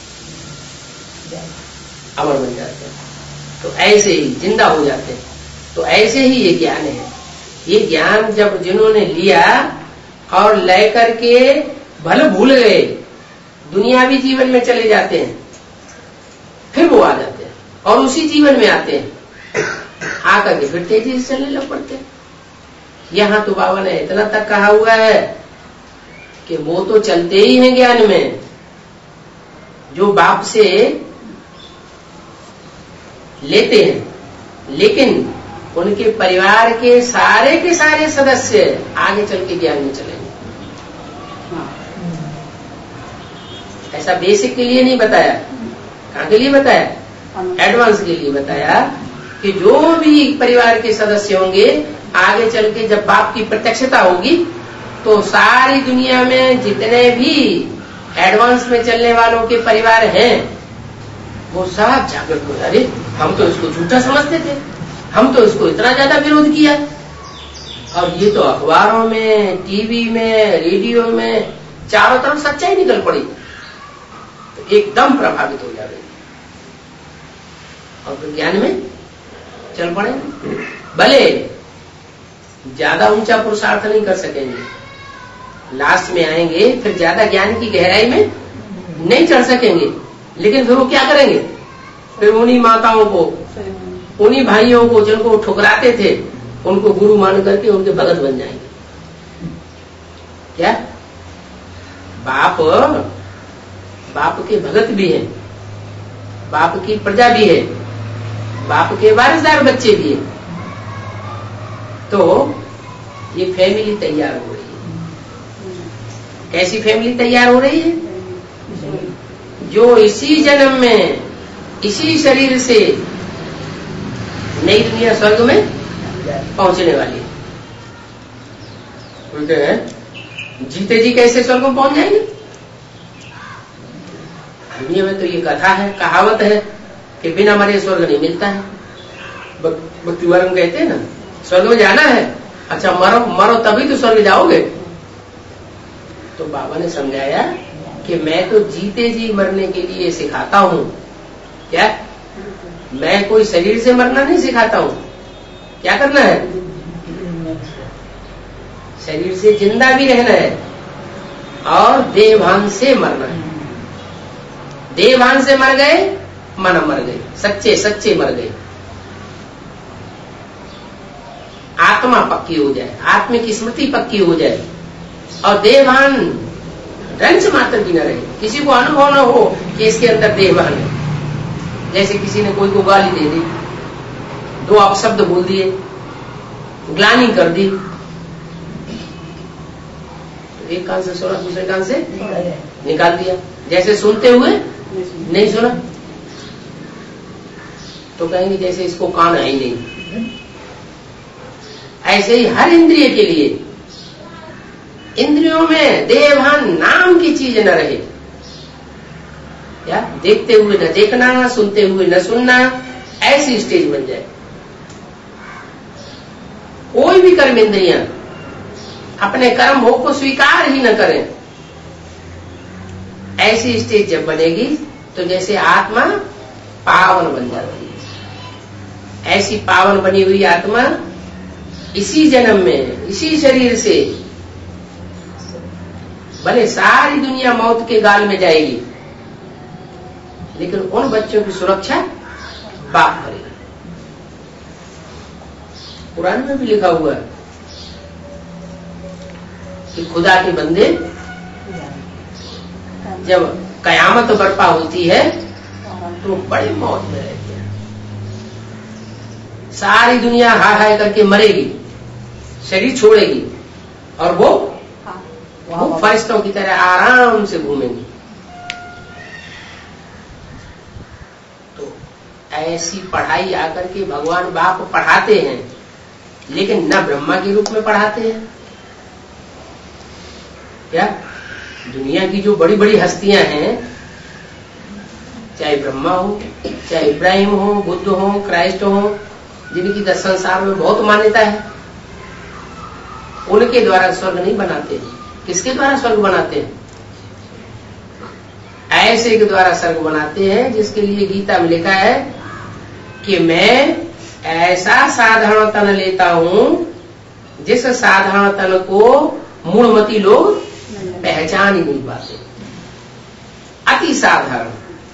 अमर बन जाते हैं। तो ऐसे ही जिंदा हो जाते हैं। तो ऐसे ही ये ज्ञान है। ये ज्ञान जब जिन्होंने लिया और लेकर के भले भूल गए, दुनियावी जीवन में चले जाते हैं, फिर वो आ जाते हैं और उसी जीवन में आते हैं, आकर के फिर तेजी से चलने लग पड़ते हैं। यहां तो बाबा ने इतना तक कहा हुआ है कि वो तो चलते ही हैं ज्ञान में, जो बाप से लेते हैं, लेकिन उनके परिवार के सारे के सारे सदस्य आगे चल के ज्ञान में चलेंगे। ऐसा बेसिक के लिए नहीं बताया। कहाँ के लिए बताया? एडवांस के लिए बताया कि जो भी परिवार के सदस्य होंगे आगे चल के जब बाप की प्रत्यक्षता होगी तो सारी दुनिया में जितने भी एडवांस में चलने वालों के परिवार हैं वो सब जागृत हो। अरे हम तो इसको झूठा समझते थे, हम तो इसको इतना ज्यादा विरोध किया, और ये तो अखबारों में, टीवी में, रेडियो में चारों तरफ सच्चाई निकल पड़ी, तो एकदम प्रभावित हो जाएंगे और फिर ज्ञान में चल पड़े। भले ज्यादा ऊंचा पुरुषार्थ नहीं कर सकेंगे, लास्ट में आएंगे फिर ज्यादा ज्ञान की गहराई में नहीं चढ़ सकेंगे, लेकिन फिर वो क्या करेंगे? फिर उन्हीं माताओं को, उन्हीं भाइयों को जिनको ठुकराते थे उनको गुरु मान करके उनके भगत बन जाएंगे। क्या बाप बाप के भगत भी हैं, बाप की प्रजा भी है, बाप के वारिसदार बच्चे भी हैं। तो ये फैमिली तैयार हो रही है। कैसी फैमिली तैयार हो रही है? जो इसी जन्म में इसी शरीर से नई दुनिया स्वर्ग में पहुंचने वाली है। बोलते हैं जीते जी कैसे स्वर्ग में पहुंच जाएंगे? दुनिया में तो ये कथा है, कहावत है कि बिना मरे स्वर्ग नहीं मिलता है। भक्ति मार्ग कहते हैं ना, स्वर्ग में जाना है, अच्छा मरो मरो तभी तो स्वर्ग जाओगे। तो बाबा ने समझाया कि मैं तो जीते जी मरने के लिए सिखाता हूं। क्या? मैं कोई शरीर से मरना नहीं सिखाता हूं। क्या करना है? शरीर से जिंदा भी रहना है और देहभान से मरना है। देहभान से मर गए, मन मर गए, सच्चे सच्चे मर गए। आत्मा पक्की हो जाए, आत्मा की स्मृति पक्की हो जाए और देहभान रंच मात्र भी न रहे, किसी को अनुभव न हो कि इसके अंदर देहभान है। जैसे किसी ने कोई को गाली दे दी, दो अपशब्द बोल दिए, ग्लानि कर दी, तो एक कान से सुना दूसरे कान से निकाल दिया, जैसे सुनते हुए नहीं सुना, तो कहेंगे जैसे इसको कान है ही नहीं। ऐसे ही हर इंद्रिय के लिए, इंद्रियों में देहभान नाम की चीज न रहे। क्या? देखते हुए न देखना, सुनते हुए न सुनना, ऐसी स्टेज बन जाए। कोई भी कर्म इंद्रियां अपने कर्म भोग को स्वीकार ही न करें, ऐसी स्टेज जब बनेगी तो जैसे आत्मा पावन बन जाती है। ऐसी पावन बनी हुई आत्मा इसी जन्म में इसी शरीर से भले सारी दुनिया मौत के गाल में जाएगी, लेकिन उन बच्चों की सुरक्षा बाप करेगा। कुरान में भी लिखा हुआ है कि खुदा के बंदे जब कयामत बर्पा होती है तो बड़ी मौत में रहते हैं। सारी दुनिया हाय हाय करके मरेगी, शरीर छोड़ेगी, और वो वो फरिश्तों की तरह आराम से घूमेंगी। तो ऐसी पढ़ाई आकर के भगवान बाप पढ़ाते हैं, लेकिन न ब्रह्मा के रूप में पढ़ाते हैं। क्या दुनिया की जो बड़ी बड़ी हस्तियां हैं, चाहे ब्रह्मा हो, चाहे इब्राहिम हो, बुद्ध हो, क्राइस्ट हो, जिनकी दस संसार में बहुत मान्यता है, उनके द्वारा स्वर्ग नहीं बनाते। किसके द्वारा स्वर्ग बनाते हैं? ऐसे के द्वारा स्वर्ग बनाते हैं जिसके लिए गीता में लिखा है कि मैं ऐसा साधारण तन लेता हूं जिस साधारण तन को मूढ़मती लोग पहचान ही नहीं पाते। अति साधारण,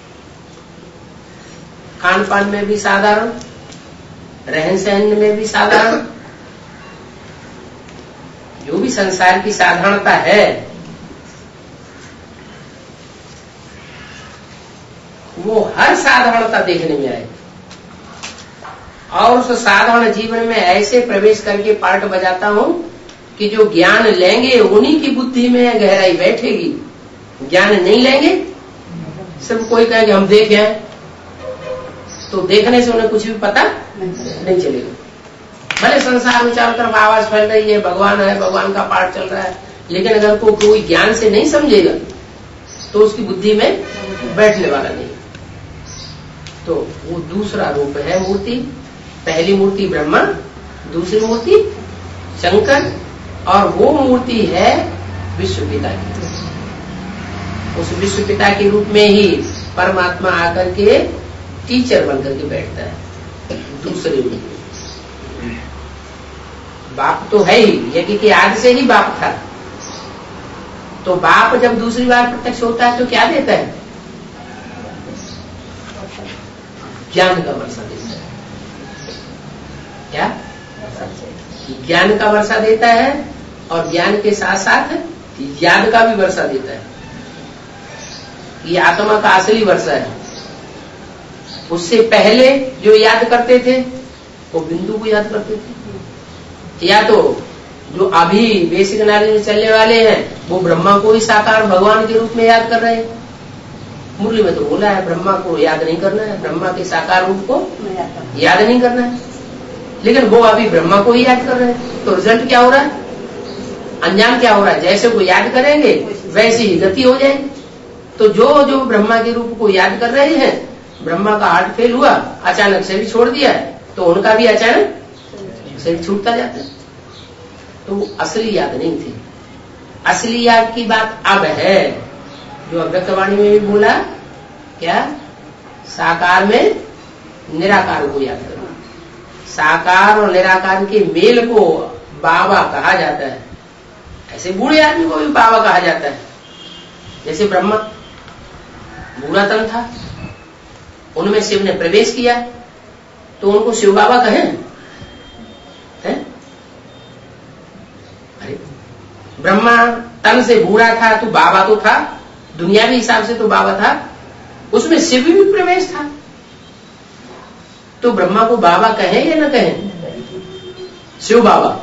खान पान में भी साधारण, रहन सहन में भी साधारण, जो भी संसार की साधारणता है वो हर साधारणता देखने में आए, और उस साधारण जीवन में ऐसे प्रवेश करके पार्ट बजाता हूं कि जो ज्ञान लेंगे उन्हीं की बुद्धि में गहराई बैठेगी। ज्ञान नहीं लेंगे, सब कोई कहे कि हम देखे हैं, तो देखने से उन्हें कुछ भी पता नहीं चलेगा। भले संसार में चारों तरफ आवाज फैल रही है, भगवान है, भगवान का पाठ चल रहा है, लेकिन अगर को कोई ज्ञान से नहीं समझेगा तो उसकी बुद्धि में बैठने वाला नहीं। तो वो दूसरा रूप है मूर्ति। पहली मूर्ति ब्रह्मा, दूसरी मूर्ति शंकर, और वो मूर्ति है विश्व पिता की। उस विश्व पिता के रूप में ही परमात्मा आकर के टीचर बनकर के बैठता है। दूसरे रूप में बाप तो है ही, यज्ञ के आदि से ही बाप था। तो बाप जब दूसरी बार प्रत्यक्ष होता है तो क्या देता है? ज्ञान का वर्षा देता है। क्या? ज्ञान का वर्षा देता है, और ज्ञान के साथ साथ याद का भी वर्षा देता है। ये आत्मा का असली वर्षा है। उससे पहले जो याद करते थे वो बिंदु को याद करते थे, या तो जो अभी बेसिक नॉलेज में चलने वाले हैं वो ब्रह्मा को ही साकार भगवान के रूप में याद कर रहे हैं। मुरली में तो बोला है ब्रह्मा को याद नहीं करना है, ब्रह्मा के साकार रूप को याद नहीं करना है, लेकिन वो अभी ब्रह्मा को ही याद कर रहे हैं। तो रिजल्ट क्या हो रहा है? अंजाम क्या हो रहा है? जैसे वो याद करेंगे वैसी ही गति हो जाएगी। तो जो जो ब्रह्मा के रूप को याद कर रहे हैं, ब्रह्मा का हार्ट फेल हुआ, अचानक शरीर छोड़ दिया, तो उनका भी अचानक शरीर छूटता जाता है। तो असली याद नहीं थी। असली याद की बात अब है, जो अव्यक्तवाणी में भी बोला, क्या? साकार में निराकार को याद करना। साकार और निराकार के मेल को बाबा कहा जाता है। ऐसे बूढ़े आदमी को भी बाबा कहा जाता है। जैसे ब्रह्मा बूढ़ा तन था, उनमें शिव ने प्रवेश किया तो उनको शिव बाबा कहें? हैं? अरे ब्रह्मा तन से बूढ़ा था तो बाबा तो था, दुनियावी हिसाब से तो बाबा था, उसमें शिव भी प्रवेश था, तो ब्रह्मा को बाबा कहें या न कहें? शिव बाबा,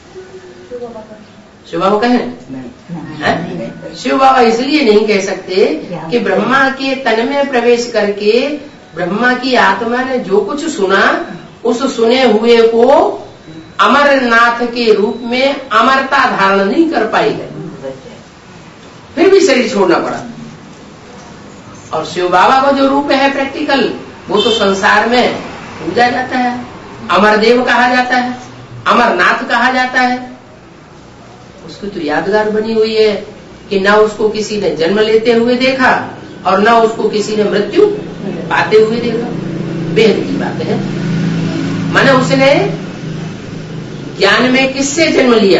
शिव बाबा कहें? शिव बाबा इसलिए नहीं कह सकते कि ब्रह्मा के तन में प्रवेश करके ब्रह्मा की आत्मा ने जो कुछ सुना, उस सुने हुए को अमरनाथ के रूप में अमरता धारण नहीं कर पाई है, फिर भी शरीर छोड़ना पड़ा। और शिव बाबा का जो रूप है प्रैक्टिकल, वो तो संसार में पूजा जाता है, अमरदेव कहा जाता है, अमरनाथ कहा जाता है। उसकी तो यादगार बनी हुई है कि न उसको किसी ने जन्म लेते हुए देखा और न उसको किसी ने मृत्यु पाते हुए देखा। बेहद की बात है। माने उसने ज्ञान में किससे जन्म लिया,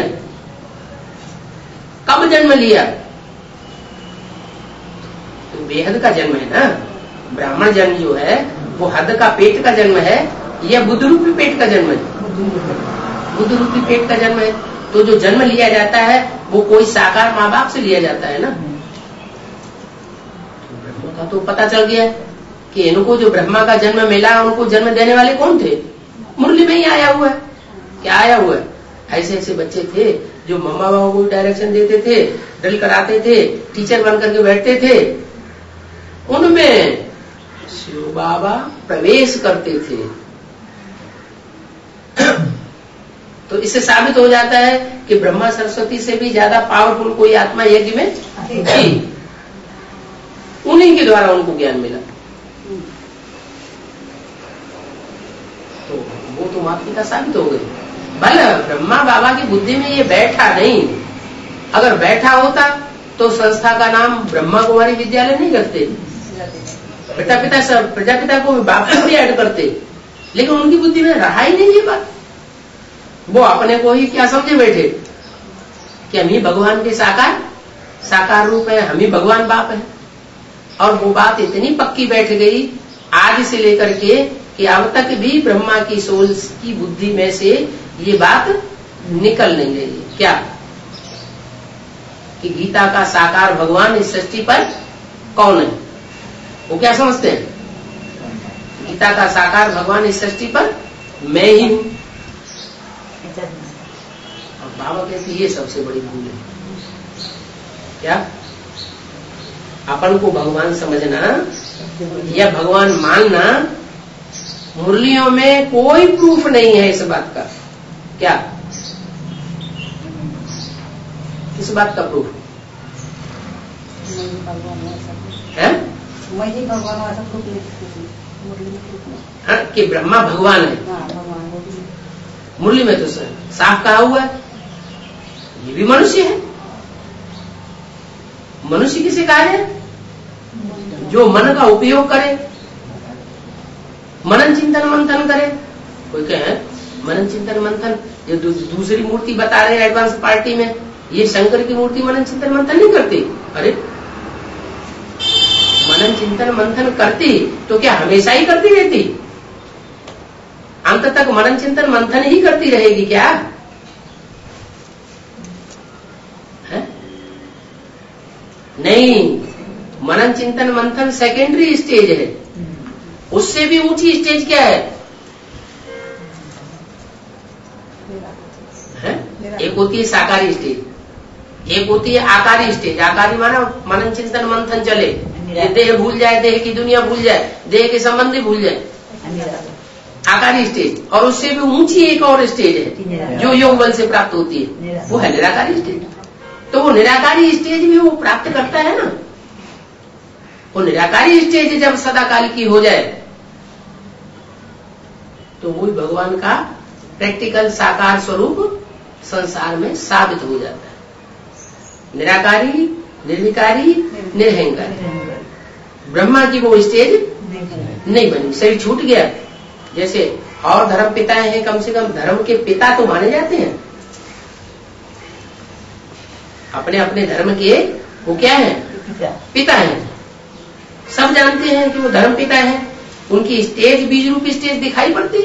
कब जन्म लिया? तो बेहद का जन्म है ना। ब्राह्मण जन्म जो है वो हद का पेट का जन्म है या बुद्ध रूपी पेट का जन्म है? बुद्ध रूपी पेट का जन्म है। तो जो जन्म लिया जाता है वो कोई साकार माँ बाप से लिया जाता है ना। तो ब्रह्मा का तो पता चल गया कि इनको जो ब्रह्मा का जन्म मिला, उनको जन्म देने वाले कौन थे? मुरली में ही आया हुआ है। क्या आया हुआ है? ऐसे ऐसे बच्चे थे जो मम्मा बाबा को डायरेक्शन देते थे, ड्रिल कराते थे, टीचर बन करके बैठते थे, उनमें शिव बाबा प्रवेश करते थे। तो इससे साबित हो जाता है कि ब्रह्मा सरस्वती से भी ज्यादा पावरफुल कोई आत्मा यज्ञ में थी। उन्हीं के द्वारा उनको ज्ञान मिला। तो वो तो माता पिता साबित हो गए। भले ब्रह्मा बाबा की बुद्धि में ये बैठा नहीं, अगर बैठा होता तो संस्था का नाम ब्रह्मा कुमारी विद्यालय नहीं रखते, प्रजापिता सब प्रजापिता को बाप को भी ऐड करते, लेकिन उनकी बुद्धि में रहा ही नहीं ये बात। वो अपने को ही क्या समझे बैठे कि हम ही भगवान के साकार साकार रूप है, हम ही भगवान बाप है। और वो बात इतनी पक्की बैठ गई आज से लेकर के कि अब तक भी ब्रह्मा की सोल की बुद्धि में से ये बात निकल नहीं रही है। क्या कि गीता का साकार भगवान इस सृष्टि पर कौन है? वो क्या समझते हैं? गीता का साकार भगवान इस सृष्टि पर मैं ही हूं। और बाबा कहते ये सबसे बड़ी भूल है। क्या अपन को भगवान समझना या भगवान मानना, मुरलियों में कोई प्रूफ नहीं है इस बात का। क्या किस बात का प्रूफ है? हाँ, कि ब्रह्मा भगवान है। मुरली में तो साफ कहा हुआ है ये भी मनुष्य है। मनुष्य किसे कहा है? जो मन का उपयोग करे, मनन चिंतन मंथन करे। कोई कहे मनन चिंतन मंथन, ये दू, दूसरी मूर्ति बता रहे हैं एडवांस पार्टी में, ये शंकर की मूर्ति मनन चिंतन मंथन नहीं करती। अरे मनन चिंतन मंथन करती तो क्या हमेशा ही करती रहती? अंत तक मनन चिंतन मंथन ही करती रहेगी क्या? है? नहीं, मनन चिंतन मंथन सेकेंडरी स्टेज है। उससे भी ऊंची स्टेज क्या है? है? एक होती है साकारी स्टेज, एक होती है आकारी स्टेज। आकारी माना मनन चिंतन मंथन चले, देह भूल जाए, देह की दुनिया भूल जाए, देह के संबंधी भूल जाए, आकारी स्टेज। और उससे भी ऊंची एक और स्टेज है जो योग बल से प्राप्त होती है, वो है निराकारी स्टेज। तो वो निराकारी स्टेज भी वो प्राप्त करता है ना। वो निराकारी स्टेज जब सदाकाल की हो जाए तो वही भगवान का प्रैक्टिकल साकार स्वरूप संसार में साबित हो जाता है। निराकारी, निर्विकारी, निरहंकारी। ब्रह्मा की वो स्टेज नहीं बनी, शरीर छूट गया। जैसे और धर्म पिता हैं, कम से कम धर्म के पिता तो माने जाते हैं। अपने अपने धर्म के वो क्या है? पिता हैं। सब जानते हैं कि वो धर्म पिता हैं। उनकी स्टेज बीज रूप स्टेज दिखाई पड़ती।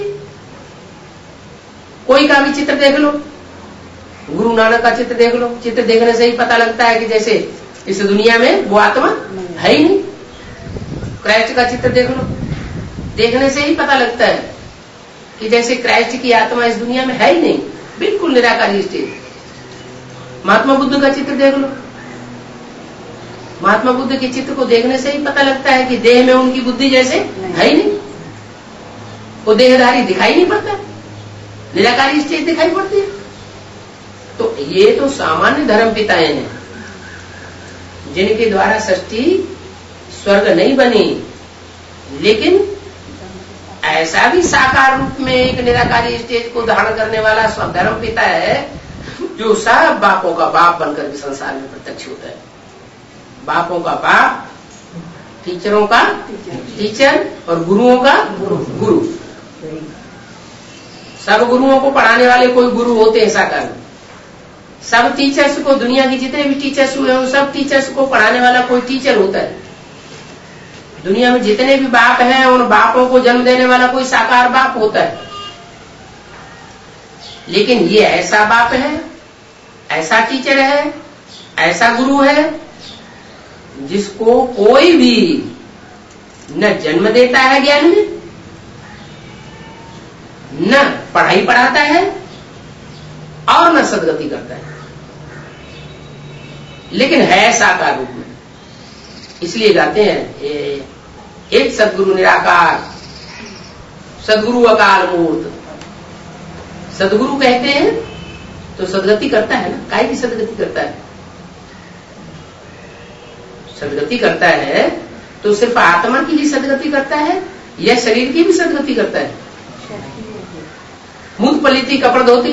कोई का भी चित्र देख लो, गुरु नानक का चित्र देख लो, चित्र देखने से ही पता लगता है कि जैसे इस दुनिया में वो आत्मा है ही नहीं। क्राइस्ट का चित्र देख लो, देखने से ही पता लगता है कि जैसे क्राइस्ट की आत्मा इस दुनिया में है ही नहीं, बिल्कुल निराकारी स्टेज। महात्मा बुद्ध का चित्र देख लो, महात्मा बुद्ध के चित्र को देखने से ही पता लगता है कि देह में उनकी बुद्धि जैसे है ही नहीं, वो देहधारी दिखाई नहीं पड़ता, निराकारी स्टेज दिखाई पड़ती है। तो ये तो सामान्य धर्म पिताएं हैं जिनके द्वारा सृष्टि स्वर्ग नहीं बनी, लेकिन ऐसा भी साकार रूप में एक निराकारी स्टेज को धारण करने वाला धर्म पिता है जो सब बापों का बाप बनकर के संसार में प्रत्यक्ष होता है। बापों का बाप, टीचरों का टीचर और गुरुओं का गुरु। सब गुरुओं को पढ़ाने वाले कोई गुरु होते हैं साकार में। सब टीचर्स को, दुनिया के जितने भी टीचर्स हुए हैं, सब टीचर्स को पढ़ाने वाला कोई टीचर होता है। दुनिया में जितने भी बाप हैं उन बापों को जन्म देने वाला कोई साकार बाप होता है। लेकिन ये ऐसा बाप है, ऐसा टीचर है, ऐसा गुरु है जिसको कोई भी न जन्म देता है ज्ञान में, न पढ़ाई पढ़ाता है और न सदगति करता है, लेकिन है साकार रूप में। इसलिए गाते हैं एक सदगुरु निराकार, सदगुरु अकाल मूर्त। सदगुरु कहते हैं तो सदगति करता है ना, काय की सदगति करता है? सदगति करता है तो सिर्फ आत्मा की ही सदगति करता है या शरीर की भी सदगति करता है? मूत पलीती कपड़े धोती,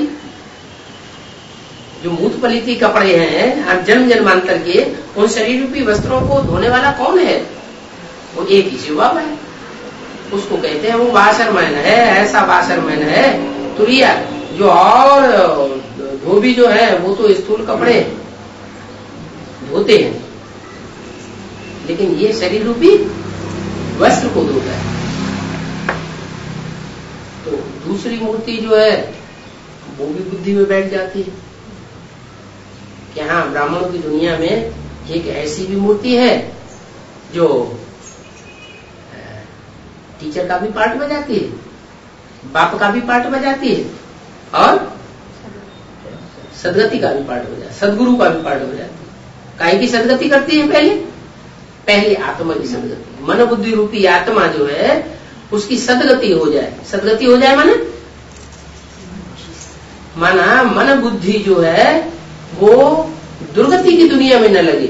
जो मूत पलीती कपड़े हैं जन्म जन्मांतर के, उन शरीर रूपी वस्त्रों को धोने वाला कौन है? वो एक ही शिव बाबा है। उसको कहते हैं वो वासरमैन है, ऐसा वासरमैन है तुरिया, जो और धोबी जो है वो तो स्थूल कपड़े धोते हैं, लेकिन ये शरीर रूपी वस्त्र को धोता है। तो दूसरी मूर्ति जो है वो भी बुद्धि में बैठ जाती है कि हाँ, ब्राह्मणों की दुनिया में एक ऐसी भी मूर्ति है जो टीचर का भी पार्ट बजाती है, बाप का भी पार्ट बजाती है और सदगति का भी पार्ट बजाती है, सदगुरु का भी पार्ट बजाती है। काहे की सदगति करती है? पहले पहले आत्मा की सदगति, मन बुद्धि रूपी आत्मा जो है उसकी सदगति हो जाए। सदगति हो जाए माना माना मन बुद्धि जो है वो दुर्गति की दुनिया में न लगे।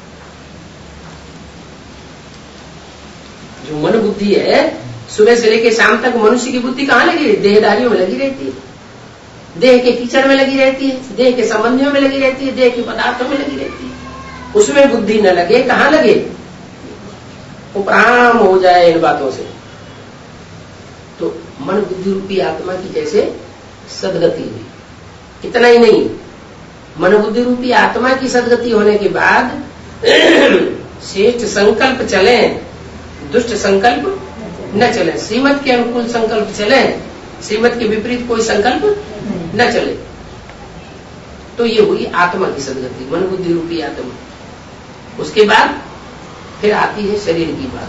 जो मन बुद्धि है सुबह से लेकर शाम तक मनुष्य की बुद्धि कहाँ लगी रहती? देहदारियों में लगी रहती है, देह के कीचड़ में लगी रहती है, देह के संबंधियों में लगी रहती है, देह के पदार्थों में लगी रहती है। उसमें बुद्धि न लगे, कहाँ लगे? उपराम हो जाए इन बातों से। तो मन बुद्धि रूपी आत्मा की जैसे सदगति हुई। इतना ही नहीं, मन बुद्धि रूपी आत्मा की सदगति होने के बाद श्रेष्ठ संकल्प चले, दुष्ट संकल्प न चले, श्रीमत के अनुकूल संकल्प चले, श्रीमत के विपरीत कोई संकल्प न चले। तो ये हुई आत्मा की सदगति, मन बुद्धि रूपी आत्मा। उसके बाद फिर आती है शरीर की बात।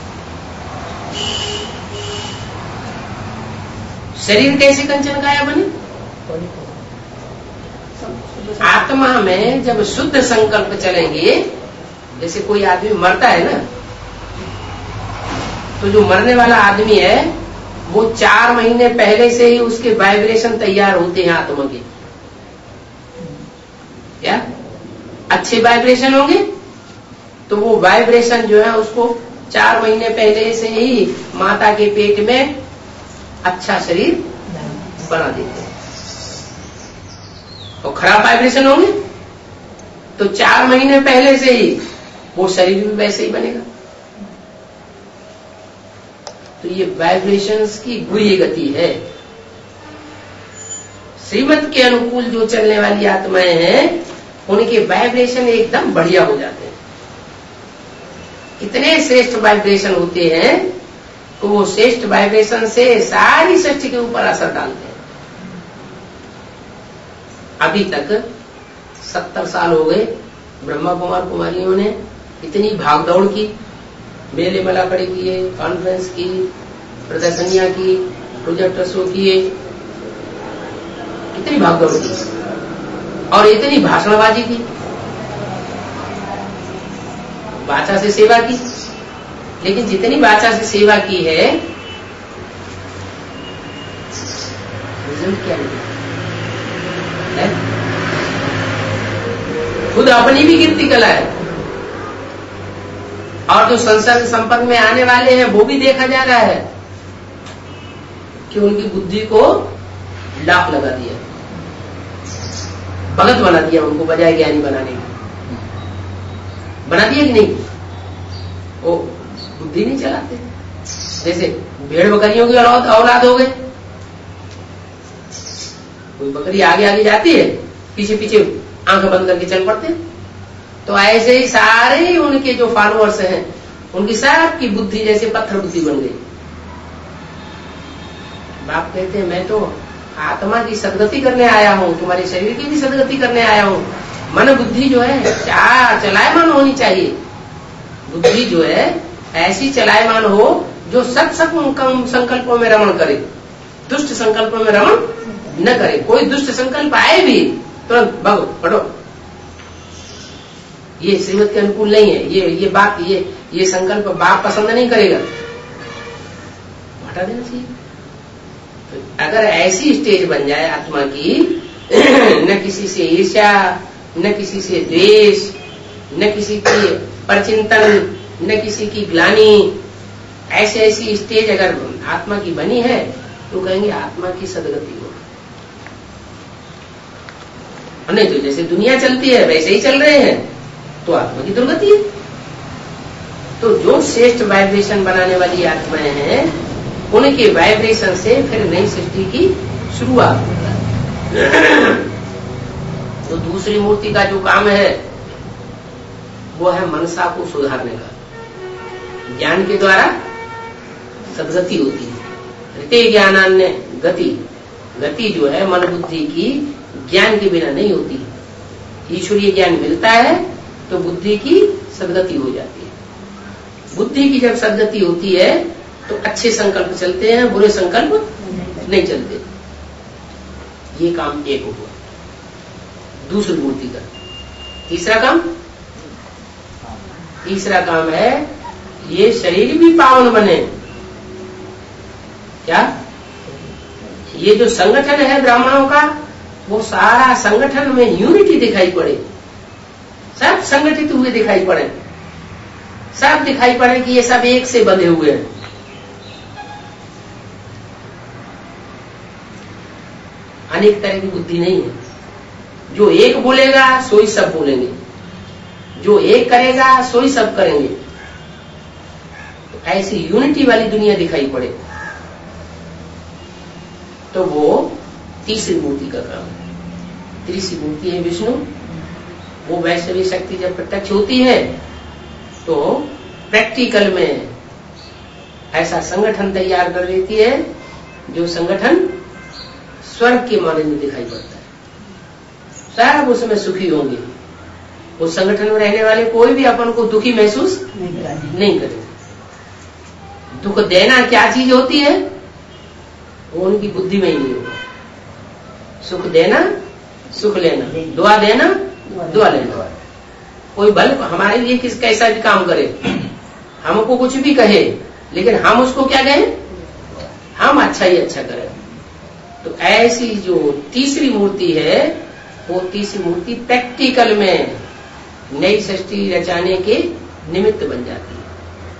शरीर कैसे कंचन काया बने? आत्मा में जब शुद्ध संकल्प चलेंगे, जैसे कोई आदमी मरता है ना, तो जो मरने वाला आदमी है वो चार महीने पहले से ही उसके वाइब्रेशन तैयार होते हैं आत्मा के। क्या अच्छे वाइब्रेशन होंगे तो वो वाइब्रेशन जो है उसको चार महीने पहले से ही माता के पेट में अच्छा शरीर बना देते हैं। और खराब वाइब्रेशन होंगे तो चार महीने पहले से ही वो शरीर भी वैसे ही बनेगा। तो ये वाइब्रेशंस की गुह्य गति है। श्रीमत के अनुकूल जो चलने वाली आत्माएं हैं उनके वाइब्रेशन एकदम बढ़िया हो जाते हैं। इतने श्रेष्ठ वाइब्रेशन होते हैं कि वो श्रेष्ठ वाइब्रेशन से सारी सृष्टि के ऊपर असर डालते हैं। अभी तक सत्तर साल हो गए ब्रह्मा कुमार कुमारियों ने इतनी भागदौड़ की, मेले मलाकड़े किए, कॉन्फ्रेंस की, प्रदर्शनियां की, प्रोजेक्टर शो किए, कितनी भागदौड़ की और इतनी भाषणबाजी की, वाचा से सेवा की। लेकिन जितनी वाचा से सेवा की है रिजल्ट क्या निकला? खुद अपनी भी गिनती कला है और जो संसर्ग संपर्क में आने वाले हैं वो भी देखा जा रहा है कि उनकी बुद्धि को लाख लगा दिया, भगत बना दिया, उनको बजाय ज्ञानी बनाने की बना दिया कि नहीं? वो बुद्धि नहीं चलाते। जैसे भेड़ बकरियों की औलाद औलाद हो गए, कोई बकरी आगे आगे जाती है, पीछे पीछे आंख बंद करके चल पड़ते हैं। तो ऐसे ही सारे उनके जो फॉलोअर्स हैं उनकी सबकी बुद्धि जैसे पत्थर बुद्धि बन गई। बाप कहते हैं मैं तो आत्मा की सदगति करने आया हूं, तुम्हारे शरीर की भी सदगति करने आया हूं। मन बुद्धि जो है चार चलायमान होनी चाहिए। बुद्धि जो है ऐसी चलायमान हो जो सत संकल्पों में रमण करे, दुष्ट संकल्पों में रमण न करे। कोई दुष्ट संकल्प आए भी तुरंत भागो हटो, ये श्रीमत के अनुकूल नहीं है, ये ये बात ये ये संकल्प बाप पसंद नहीं करेगा, हटा देना चाहिए। तो अगर ऐसी स्टेज बन जाए आत्मा की, न किसी से ईर्ष्या, न किसी से द्वेष, न किसी की परचिंतन, न किसी की ग्लानि, ऐसे ऐसी स्टेज अगर आत्मा की बनी है तो कहेंगे आत्मा की सदगति हो। नहीं तो जैसे दुनिया चलती है वैसे ही चल रहे हैं तो आत्मा की दुर्गति है। तो जो श्रेष्ठ वाइब्रेशन बनाने वाली आत्माएं हैं उनके वाइब्रेशन से फिर नई सृष्टि की शुरुआत होता है। तो दूसरी मूर्ति का जो काम है वो है मनसा को सुधारने का। ज्ञान के द्वारा सदगति होती है। ऋते ज्ञानान्य गति, गति जो है मन बुद्धि की ज्ञान के बिना नहीं होती। ईश्वरीय ज्ञान मिलता है तो बुद्धि की सदगति हो जाती है। बुद्धि की जब सदगति होती है तो अच्छे संकल्प चलते हैं, बुरे संकल्प नहीं चलते। ये काम एक हुआ दूसरी मूर्ति का। तीसरा काम तीसरा काम है ये शरीर भी पावन बने। क्या? ये जो संगठन है ब्राह्मणों का, वो सारा संगठन में यूनिटी दिखाई पड़े, सब संगठित हुए दिखाई पड़े, सब दिखाई पड़े कि ये सब एक से बंधे हुए हैं। अनेक तरह की बुद्धि नहीं है। जो एक बोलेगा सो ही सब बोलेंगे, जो एक करेगा सो ही सब करेंगे। तो ऐसी यूनिटी वाली दुनिया दिखाई पड़े तो वो तीसरी मूर्ति का काम है। तीसरी मूर्ति है विष्णु। वो वैष्णवी शक्ति जब प्रत्यक्ष होती है तो प्रैक्टिकल में ऐसा संगठन तैयार कर लेती है जो संगठन स्वर्ग के माने में दिखाई पड़ता है। सब उसमें सुखी होंगे। उस संगठन में रहने वाले कोई भी अपन को दुखी महसूस नहीं करे। दुख देना क्या चीज होती है वो उनकी बुद्धि में ही नहीं होगा। सुख देना सुख लेना, दुआ देना दुआ लेना। कोई बल हमारे लिए किस कैसा भी काम करे, हमको कुछ भी कहे, लेकिन हम उसको क्या कहें, हम अच्छा ही अच्छा करें। तो ऐसी जो तीसरी मूर्ति है वो तीसरी मूर्ति प्रैक्टिकल में नई सृष्टि रचाने के निमित्त बन जाती है।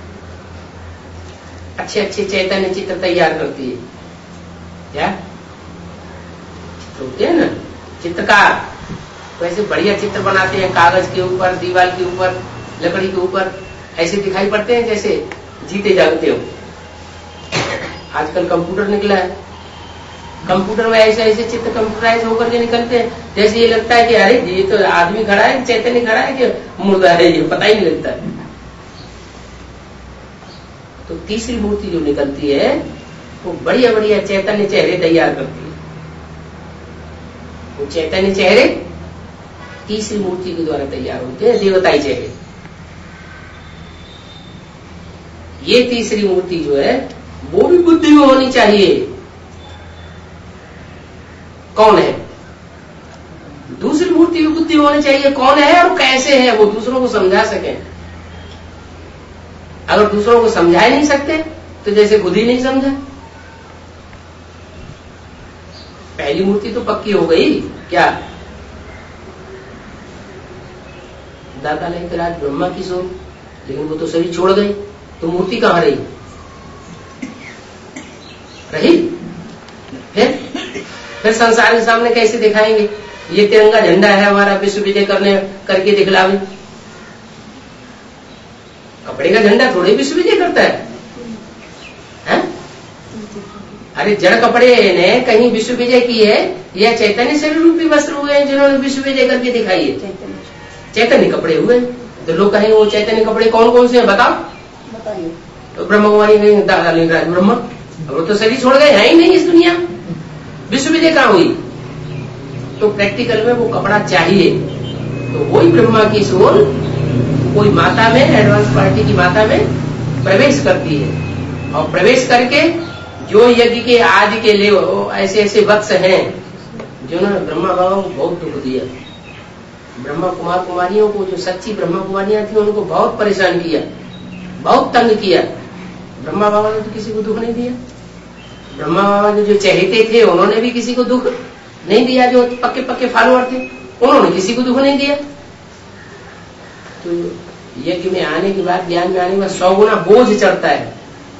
अच्छे अच्छे चैतन्य चित्र तैयार करती है। क्या चित्र होते हैं ना, चित्रकार वैसे बढ़िया चित्र बनाते हैं, कागज के ऊपर, दीवार के ऊपर, लकड़ी के ऊपर, ऐसे दिखाई पड़ते हैं जैसे जीते जागते हो। आजकल कंप्यूटर निकला है, कंप्यूटर में ऐसे ऐसे चित्र कंप्यूटराइज होकर के निकलते हैं जैसे ये लगता है कि अरे ये तो आदमी खड़ा है, चैतन्य खड़ा है कि मुर्दा है, ये पता ही नहीं लगता है। तो तीसरी मूर्ति जो निकलती है वो बढ़िया बढ़िया चैतन्य चेहरे तैयार करती है। वो चैतन्य चेहरे तीसरी मूर्ति के द्वारा तैयार होते हैं, देवताई चेहरे। ये तीसरी मूर्ति जो है वो भी बुद्धि में होनी चाहिए। कौन है? दूसरी मूर्ति भी बुद्धि में होनी चाहिए। कौन है और कैसे है वो दूसरों को समझा सके। अगर दूसरों को समझा ही नहीं सकते तो जैसे खुद ही नहीं समझा। पहली मूर्ति तो पक्की हो गई। क्या? दाता लेकर आज ब्रह्मा की सोच, लेकिन वो तो शरीर छोड़ गई, तो मूर्ति कहां रही? रही? फिर फिर संसार के सामने कैसे दिखाएंगे? ये तिरंगा झंडा है हमारा, विश्व विजय करने करके दिखलावे। कपड़े का झंडा थोड़े विश्व विजय करता है, है? अरे जड़ कपड़े ने कहीं विश्व विजय की है या चैतन्य शरीर रूपी वस्त्र हुए हैं जिन्होंने विश्व विजय करके दिखाई है? चैतन्य कपड़े हुए। तो लोग कहेंगे वो चैतन्य कपड़े कौन कौन से हैं बताओ। तो ब्रह्म कुमारी कहेंगे दादा लिंगराज ब्रह्मा, वो तो शरीर छोड़ गए, है ही नहीं इस दुनिया। विश्व विजय कहां हुई? तो प्रैक्टिकल में वो कपड़ा चाहिए। तो वही ब्रह्मा की सोल कोई माता में, एडवांस पार्टी की माता में प्रवेश करती है, और प्रवेश करके जो यज्ञ के आदि के लिए ऐसे ऐसे वत्स हैं जिन्होंने ब्रह्मा बाबा को बहुत दुख दिया। ब्रह्मा कुमार कुमारियों को, जो सच्ची ब्रह्मा कुमारियां थी, उनको बहुत परेशान किया, बहुत तंग किया। ब्रह्मा बाबा ने तो किसी को दुख नहीं दिया। ब्रह्मा बाबा जो जो चहेते थे उन्होंने भी किसी को दुख नहीं दिया। जो पक्के पक्के फॉलोअर थे उन्होंने किसी को दुख नहीं दिया। तो यज्ञ में आने के बाद, ज्ञान में आने के बाद सौ गुना बोझ चढ़ता है।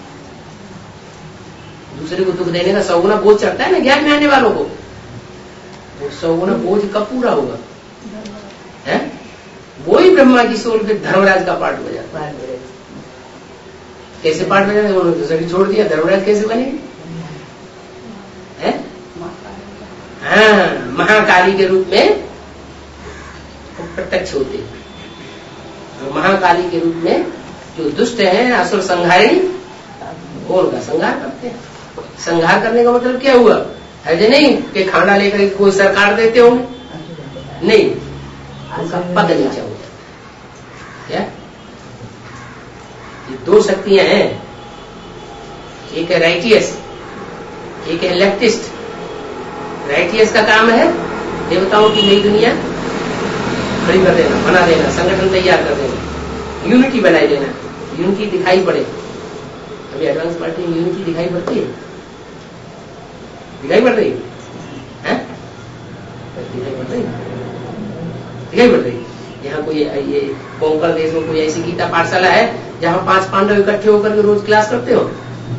दूसरे को दुख देने का सौ गुना बोझ चढ़ता है ना ज्ञान में आने वालों को। वो सौ गुना बोझ कब पूरा होगा? है वही ब्रह्मा की सोल फिर धर्मराज का पाठ बजा। कैसे पाठ बजा? उन्होंने तो सभी छोड़ दिया। धर्मराज कैसे बनेंगे? हाँ, महाकाली के रूप में प्रत्यक्ष होते। तो महाकाली के रूप में जो दुष्ट हैं, असुर संहारी, वो उनका संहार करते हैं। संहार करने का मतलब क्या हुआ? ऐसे नहीं कि खाना लेकर कोई सरकार देते होंगे, नहीं, उनका पद नीचा होता। क्या ये दो शक्तियां हैं, एक है राइटियस, एक है लेफ्टिस्ट। राइटियस का काम है देवताओं की नई दुनिया खड़ी कर देना, बना देना, संगठन तैयार कर देना, यूनिटी बनाई देना, यूनिटी दिखाई पड़े। अभी एडवांस पार्टी में यूनिटी दिखाई पड़ती है, दिखाई पड़ रही है, दिखाई पड़ रही दिखाई पड़ रही यहाँ कोई ये कोंकण देश में कोई ऐसी गीता पाठशाला है जहाँ पांच पांडव इकट्ठे होकर के रोज क्लास करते हो?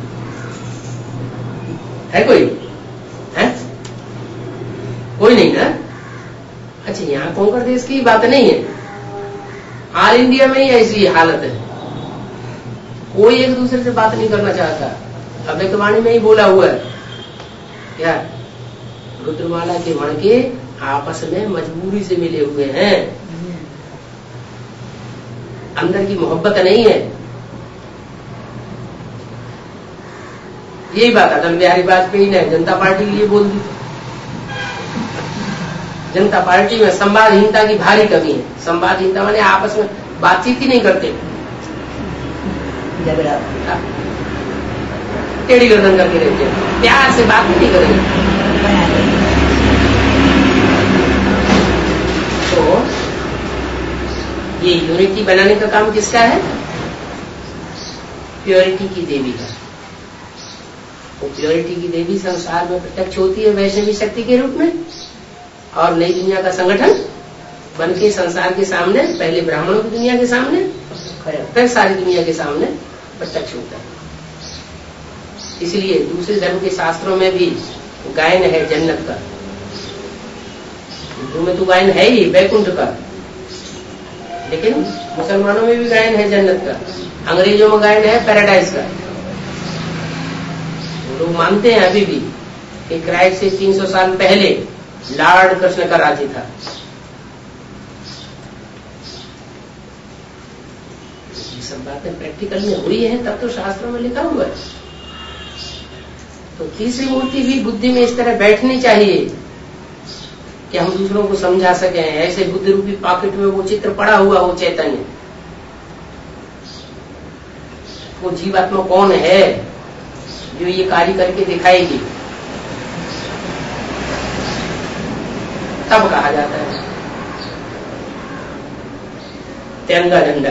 है कोई? है कोई नहीं ना? अच्छा, यहाँ कोंकण देश की बात नहीं है, ऑल इंडिया में ही ऐसी हालत है। कोई एक दूसरे से बात नहीं करना चाहता। अभ्यक्तवाणी में ही बोला हुआ है क्या? रुद्रमाला के मणके आपस में मजबूरी से मिले हुए हैं, अंदर की मोहब्बत नहीं है। यही बात अटल बिहारी वाजपेयी ने जनता पार्टी के लिए बोल दी। जनता पार्टी में संवादहीनता की भारी कमी है। संवादहीनता माने आपस में बातचीत ही नहीं करते, टेढ़ी गर्दन करके रहते हैं, प्यार से बात नहीं करेंगे। तो ये यूनिटी बनाने का काम किसका है? प्योरिटी की देवी का। वो प्योरिटी की देवी संसार में प्रत्यक्ष होती है वैष्णवी शक्ति के रूप में, और नई दुनिया का संगठन बन के संसार के सामने, पहले ब्राह्मणों की दुनिया के सामने, फिर सारी दुनिया के सामने प्रत्यक्ष होता है। इसलिए दूसरे धर्म के शास्त्रों में भी गायन है जन्नत का। हिंदू में तो गायन है ही वैकुंठ का, लेकिन मुसलमानों में भी गायन है जन्नत का, अंग्रेजों में गायन है पैराडाइज का। लोग मानते हैं अभी भी कि क्राइस्ट से तीन सौ साल पहले लॉर्ड कृष्ण का राज्य था। ये सब बातें प्रैक्टिकल में हुई है, तब तो शास्त्रों में लिखा हुआ है। तो तीसरी मूर्ति भी बुद्धि में इस तरह बैठनी चाहिए कि हम दूसरों को समझा सकें। ऐसे बुद्धि रूपी पॉकेट में वो चित्र पड़ा हुआ हो, चैतन्य, वो जीवात्मा कौन है जो ये कार्य करके दिखाएगी, तब कहा जाता है तिरंगा झंडा।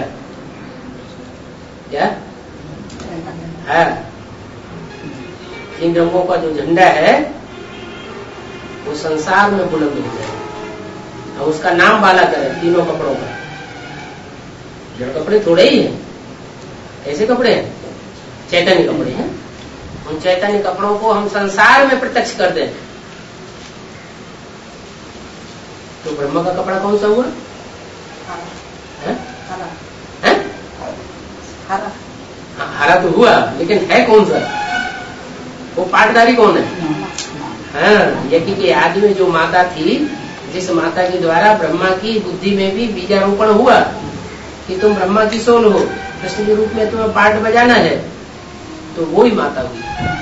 क्या है? तीन रंगों का जो झंडा है वो संसार में बुलंद हो जाए और उसका नाम वाला करे तीनों कपड़ों का। जड़ कपड़े थोड़े ही हैं, ऐसे कपड़े हैं, चैतन्य कपड़े हैं। उन चैतन्य कपड़ों को हम संसार में प्रत्यक्ष कर दें तो ब्रह्म का कपड़ा कौन सा हुआ? है? है? हरा। हरा तो हुआ, लेकिन है कौन सा? वो पाटदारी कौन है? हाँ, यज्ञ के आदि में जो माता थी, जिस माता के द्वारा ब्रह्मा की बुद्धि में भी बीजारोपण हुआ कि तुम ब्रह्मा की सोल हो, कृष्ण के रूप में तुम्हें पाठ बजाना है, तो वो ही माता हुई।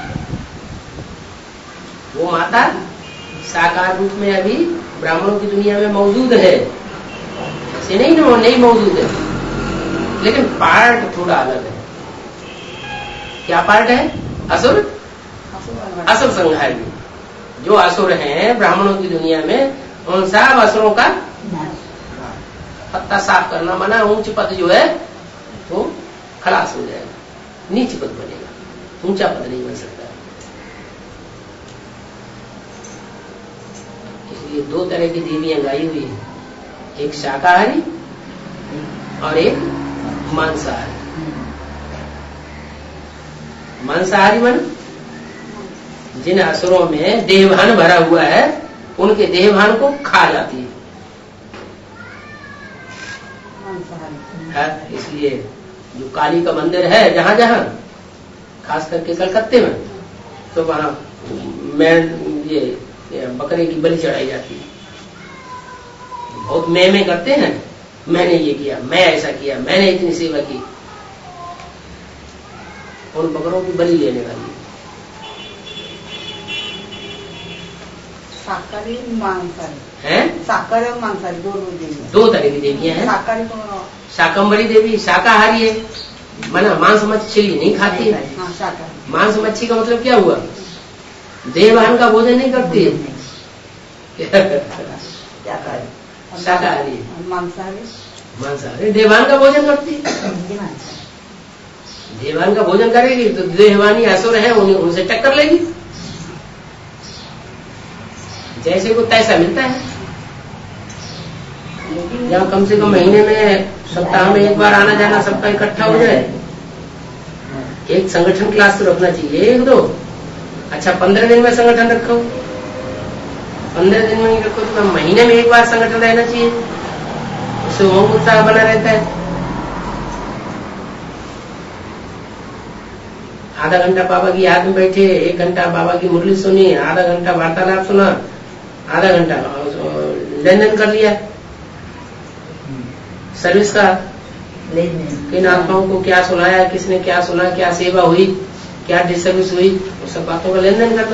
वो माता साकार रूप में अभी ब्राह्मणों की दुनिया में मौजूद है, ऐसे नहीं ना नहीं मौजूद है, लेकिन पार्ट थोड़ा अलग है। क्या पार्ट है? असुर असुर संहारी। जो असुर हैं ब्राह्मणों की दुनिया में, उन सब असुरों का पत्ता साफ करना मना। ऊंच पद जो है वो खलास हो जाएगा, नीच पद बनेगा, ऊंचा पद नहीं बन सकता। इसलिए दो तरह की देवियां गाई हुई है, एक शाकाहारी और एक मांसाहारी। मांसाहारी मन जिन असुरों में देहभान भरा हुआ है, उनके देहभान को खा जाती है। है इसलिए जो काली का मंदिर है जहां जहां, खास करके कलकत्ते में, तो वहां मैं ये, ये बकरे की बलि चढ़ाई जाती है। बहुत मैं मैं करते हैं, मैंने ये किया, मैं ऐसा किया, मैंने इतनी सेवा की, उन बकरों की बलि लेने वाली। शाकाहारी मांसाहारी हैं? शाकाहारी और मांसाहारी दो देवी, दो तरह की देवियां हैं। शाकाहारी को शाकंभरी देवी शाकाहारी है, माना मांस मछली नहीं खाती है। हाँ, शाकाहारी। मांस मच्छी का मतलब क्या हुआ? देववाहन का भोजन नहीं करती है। शाकाहारी। मांसाहारी मांसाहारी देववाहन का भोजन करती है। देववाहन का भोजन करेगी तो देहवानी असुर है, उनसे टक्कर लेगी, जैसे को तैसा मिलता है। जहाँ कम से कम महीने में, सप्ताह में एक बार आना जाना सबका इकट्ठा हो जाए, एक संगठन क्लास तो रखना चाहिए, एक दो। अच्छा पंद्रह दिन में संगठन रखो, पंद्रह दिन में नहीं रखो तो महीने में एक बार संगठन रहना चाहिए, उससे उमंग उत्साह बना रहता है। आधा घंटा बाबा की याद में बैठे, एक घंटा बाबा की मुरली सुनी, आधा घंटा वार्तालाप सुना, आधा घंटा लेन देन कर लिया सर्विस का, किन आत्माओं को क्या सुनाया, किसने क्या सुना, क्या सेवा हुई, क्या डिसर्विस हुई, उस सब बातों का लेन देन करना।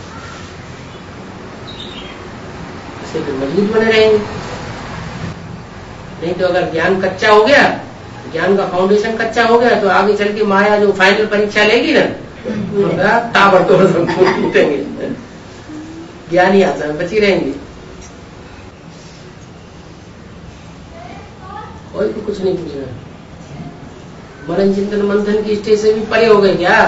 इससे फिर मजबूत बने रहेंगे। नहीं तो अगर ज्ञान कच्चा हो गया, ज्ञान का फाउंडेशन कच्चा हो गया, तो आगे चल के माया जो फाइनल परीक्षा लेगी ना, तो ताबड़तोड़ टूटेंगे, ज्ञान ही आता है, बची रहेंगे। कोई को कुछ नहीं पूछना। मनन चिंतन मंथन की स्टेज से भी परे हो गए क्या?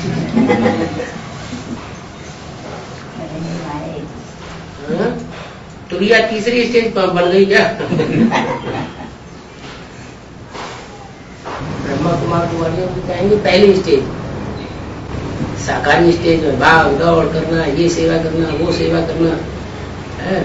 तुरिया तीसरी स्टेज बन गई क्या? ब्रह्मा कुमार कुमारियों को कहेंगे पहली स्टेज, साकारी स्टेज में भाग दौड़ करना, ये सेवा करना, वो सेवा करना है।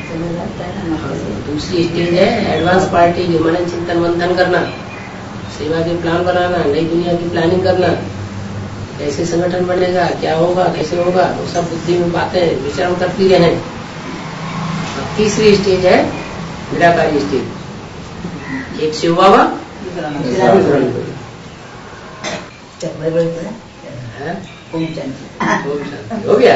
दूसरी स्टेज है एडवांस पार्टी, जो मनन चिंतन मंथन करना, सेवा के प्लान बनाना, नई दुनिया की प्लानिंग करना, कैसे संगठन बनेगा, क्या होगा, कैसे होगा, वो सब बुद्धि में बातें विचरण करती रहे। तीसरी स्टेज है निराकारी स्टेज, एक शिव बाबा हो गया।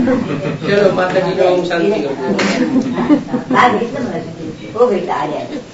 चलो माता जी का ओम शांति हो गया।